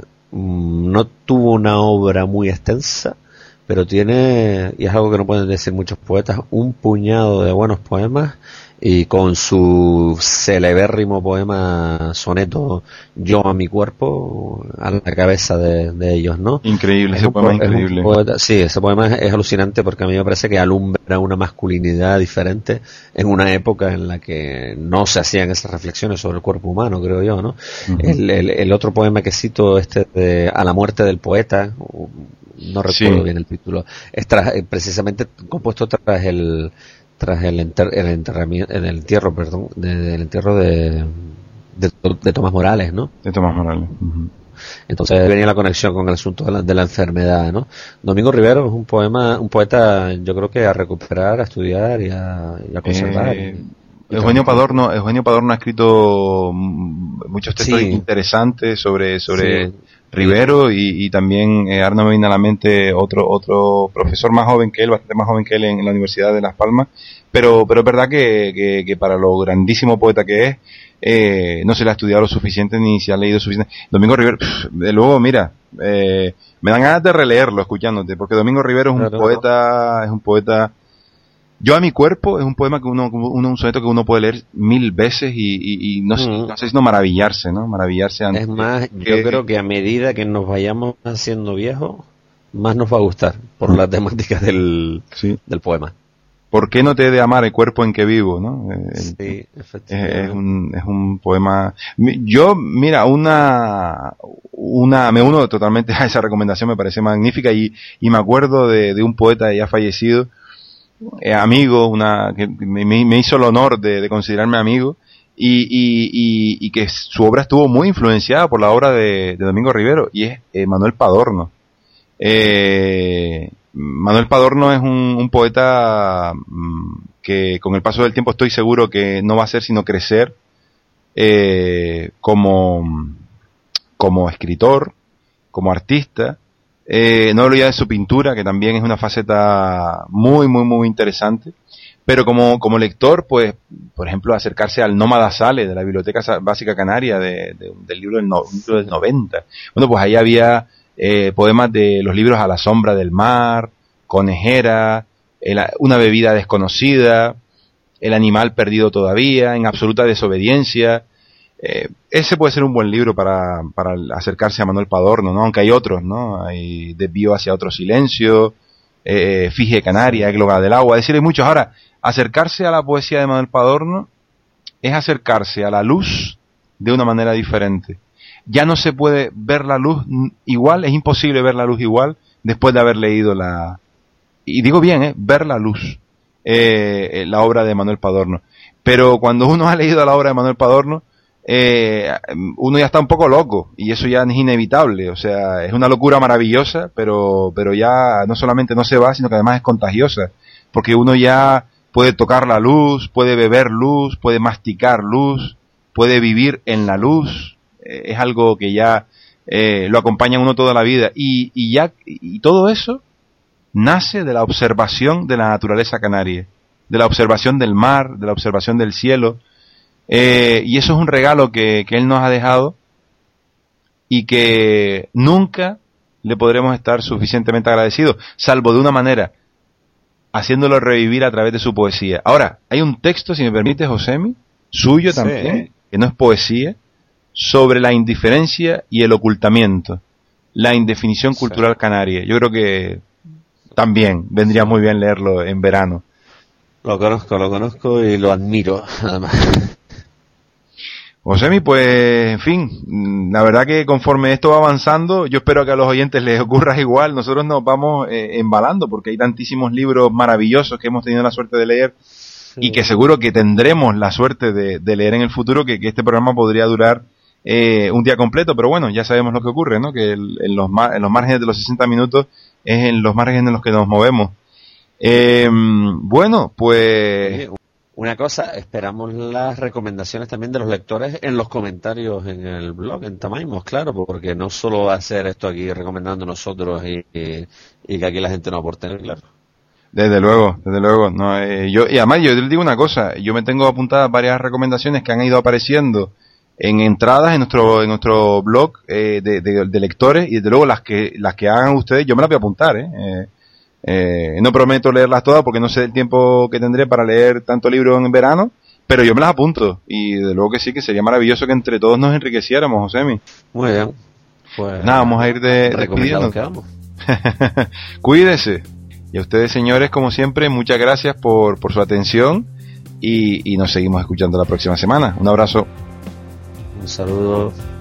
no tuvo una obra muy extensa, pero tiene, y es algo que no pueden decir muchos poetas, un puñado de buenos poemas, y con su celebérrimo poema soneto Yo a mi cuerpo a la cabeza de, de ellos, ¿no? Increíble, ese poema es increíble. Poeta, sí, ese poema es, es alucinante porque a mí me parece que alumbra una masculinidad diferente en una época en la que no se hacían esas reflexiones sobre el cuerpo humano, creo yo, ¿no? Uh-huh. el, el, el otro poema que cito, este de A la muerte del poeta, no recuerdo sí. bien el título, es tras, precisamente compuesto tras el tras el, enter, el enterramiento, el entierro, perdón, de, del entierro de, de, de Tomás Morales, ¿no? De Tomás Morales. Uh-huh. Entonces venía la conexión con el asunto de la, de la enfermedad, ¿no? Domingo Rivero es un poema, un poeta, yo creo que a recuperar, a estudiar y a, y a conservar. Eh, y, y Eugenio Padorno, Eugenio Padorno ha escrito muchos textos sí. interesantes sobre sobre sí. Rivero y, y también eh, ahora no me viene a la mente otro otro profesor más joven que él, bastante más joven que él en, en la Universidad de Las Palmas, pero pero es verdad que, que, que para lo grandísimo poeta que es, eh, no se le ha estudiado lo suficiente ni se ha leído suficiente. Domingo Rivero, pff, de luego, mira, eh, me dan ganas de releerlo escuchándote, porque Domingo Rivero es un claro, poeta, no. es un poeta. Yo a mi cuerpo es un poema que uno, uno un soneto que uno puede leer mil veces y, y, y no, sé, mm. no sé sino maravillarse, ¿no? Maravillarse. Es más, que, yo creo que a medida que nos vayamos haciendo viejos, más nos va a gustar por las temáticas del, sí. del poema. ¿Por qué no te he de amar el cuerpo en que vivo, no? El, sí, efectivamente. Es, es un, es un poema. Yo, mira, una, una, me uno totalmente a esa recomendación, me parece magnífica y, y me acuerdo de, de un poeta ya fallecido, Eh, amigo, una que me, me hizo el honor de, de considerarme amigo y, y, y, y que su obra estuvo muy influenciada por la obra de, de Domingo Rivero y es eh, Manuel Padorno. Eh, Manuel Padorno es un, un poeta mmm, que con el paso del tiempo estoy seguro que no va a hacer sino crecer eh, como, como escritor, como artista. Eh, no hablo ya de su pintura, que también es una faceta muy, muy, muy interesante, pero como, como lector, pues, por ejemplo, acercarse al Nómada Sale de la Biblioteca Básica Canaria de, de, del libro del, no, libro del noventa. Bueno, pues ahí había eh, poemas de los libros A la sombra del mar, Conejera, el, Una bebida desconocida, El animal perdido todavía, En absoluta desobediencia. Eh, ese puede ser un buen libro para, para acercarse a Manuel Padorno, ¿no? Aunque hay otros, ¿no? Hay Desvío hacia otro silencio, eh, Figie Canaria, Égloga del agua, es decir, hay muchos. Ahora, acercarse a la poesía de Manuel Padorno es acercarse a la luz de una manera diferente. Ya no se puede ver la luz igual, es imposible ver la luz igual después de haber leído la, y digo bien, ¿eh? Ver la luz, eh, la obra de Manuel Padorno. Pero cuando uno ha leído la obra de Manuel Padorno, Eh, uno ya está un poco loco y eso ya es inevitable, o sea, es una locura maravillosa, pero pero ya no solamente no se va, sino que además es contagiosa, porque uno ya puede tocar la luz, puede beber luz, puede masticar luz, puede vivir en la luz, eh, es algo que ya eh, lo acompaña a uno toda la vida y, y ya y todo eso nace de la observación de la naturaleza canaria, de la observación del mar, de la observación del cielo. Eh, y eso es un regalo que, que él nos ha dejado y que nunca le podremos estar suficientemente agradecidos, salvo de una manera, haciéndolo revivir a través de su poesía. Ahora, hay un texto, si me permite, Josemi, suyo también, sí. que no es poesía, sobre la indiferencia y el ocultamiento, la indefinición cultural sí. canaria. Yo creo que también vendría muy bien leerlo en verano. Lo conozco, lo conozco y lo admiro, además. Josemi, pues, en fin, la verdad que conforme esto va avanzando, yo espero que a los oyentes les ocurra igual, nosotros nos vamos eh, embalando, porque hay tantísimos libros maravillosos que hemos tenido la suerte de leer, sí. y que seguro que tendremos la suerte de, de leer en el futuro, que, que este programa podría durar eh, un día completo, pero bueno, ya sabemos lo que ocurre, ¿no? Que el, en, los mar, en los márgenes de los sesenta minutos es en los márgenes en los que nos movemos. Eh, bueno, pues... Una cosa, esperamos las recomendaciones también de los lectores en los comentarios en el blog, en Tamaimos, claro, porque no solo va a ser esto aquí recomendando nosotros y, y, y que aquí la gente no aporte, claro. Desde luego, desde luego. No, eh, yo, y además yo les digo una cosa, yo me tengo apuntadas varias recomendaciones que han ido apareciendo en entradas en nuestro en nuestro blog eh, de, de, de lectores, y desde luego las que las que hagan ustedes yo me las voy a apuntar. ¿eh? Eh, eh, no prometo leerlas todas porque no sé el tiempo que tendré para leer tanto libro en verano, pero yo me las apunto, y desde luego que sí, que sería maravilloso que entre todos nos enriqueciéramos, Josemi. Muy bien. Pues nada, vamos a ir de, despidiendo. Cuídese. Y a ustedes, señores, como siempre, muchas gracias por, por su atención, y, y nos seguimos escuchando la próxima semana. Un abrazo. Un saludo.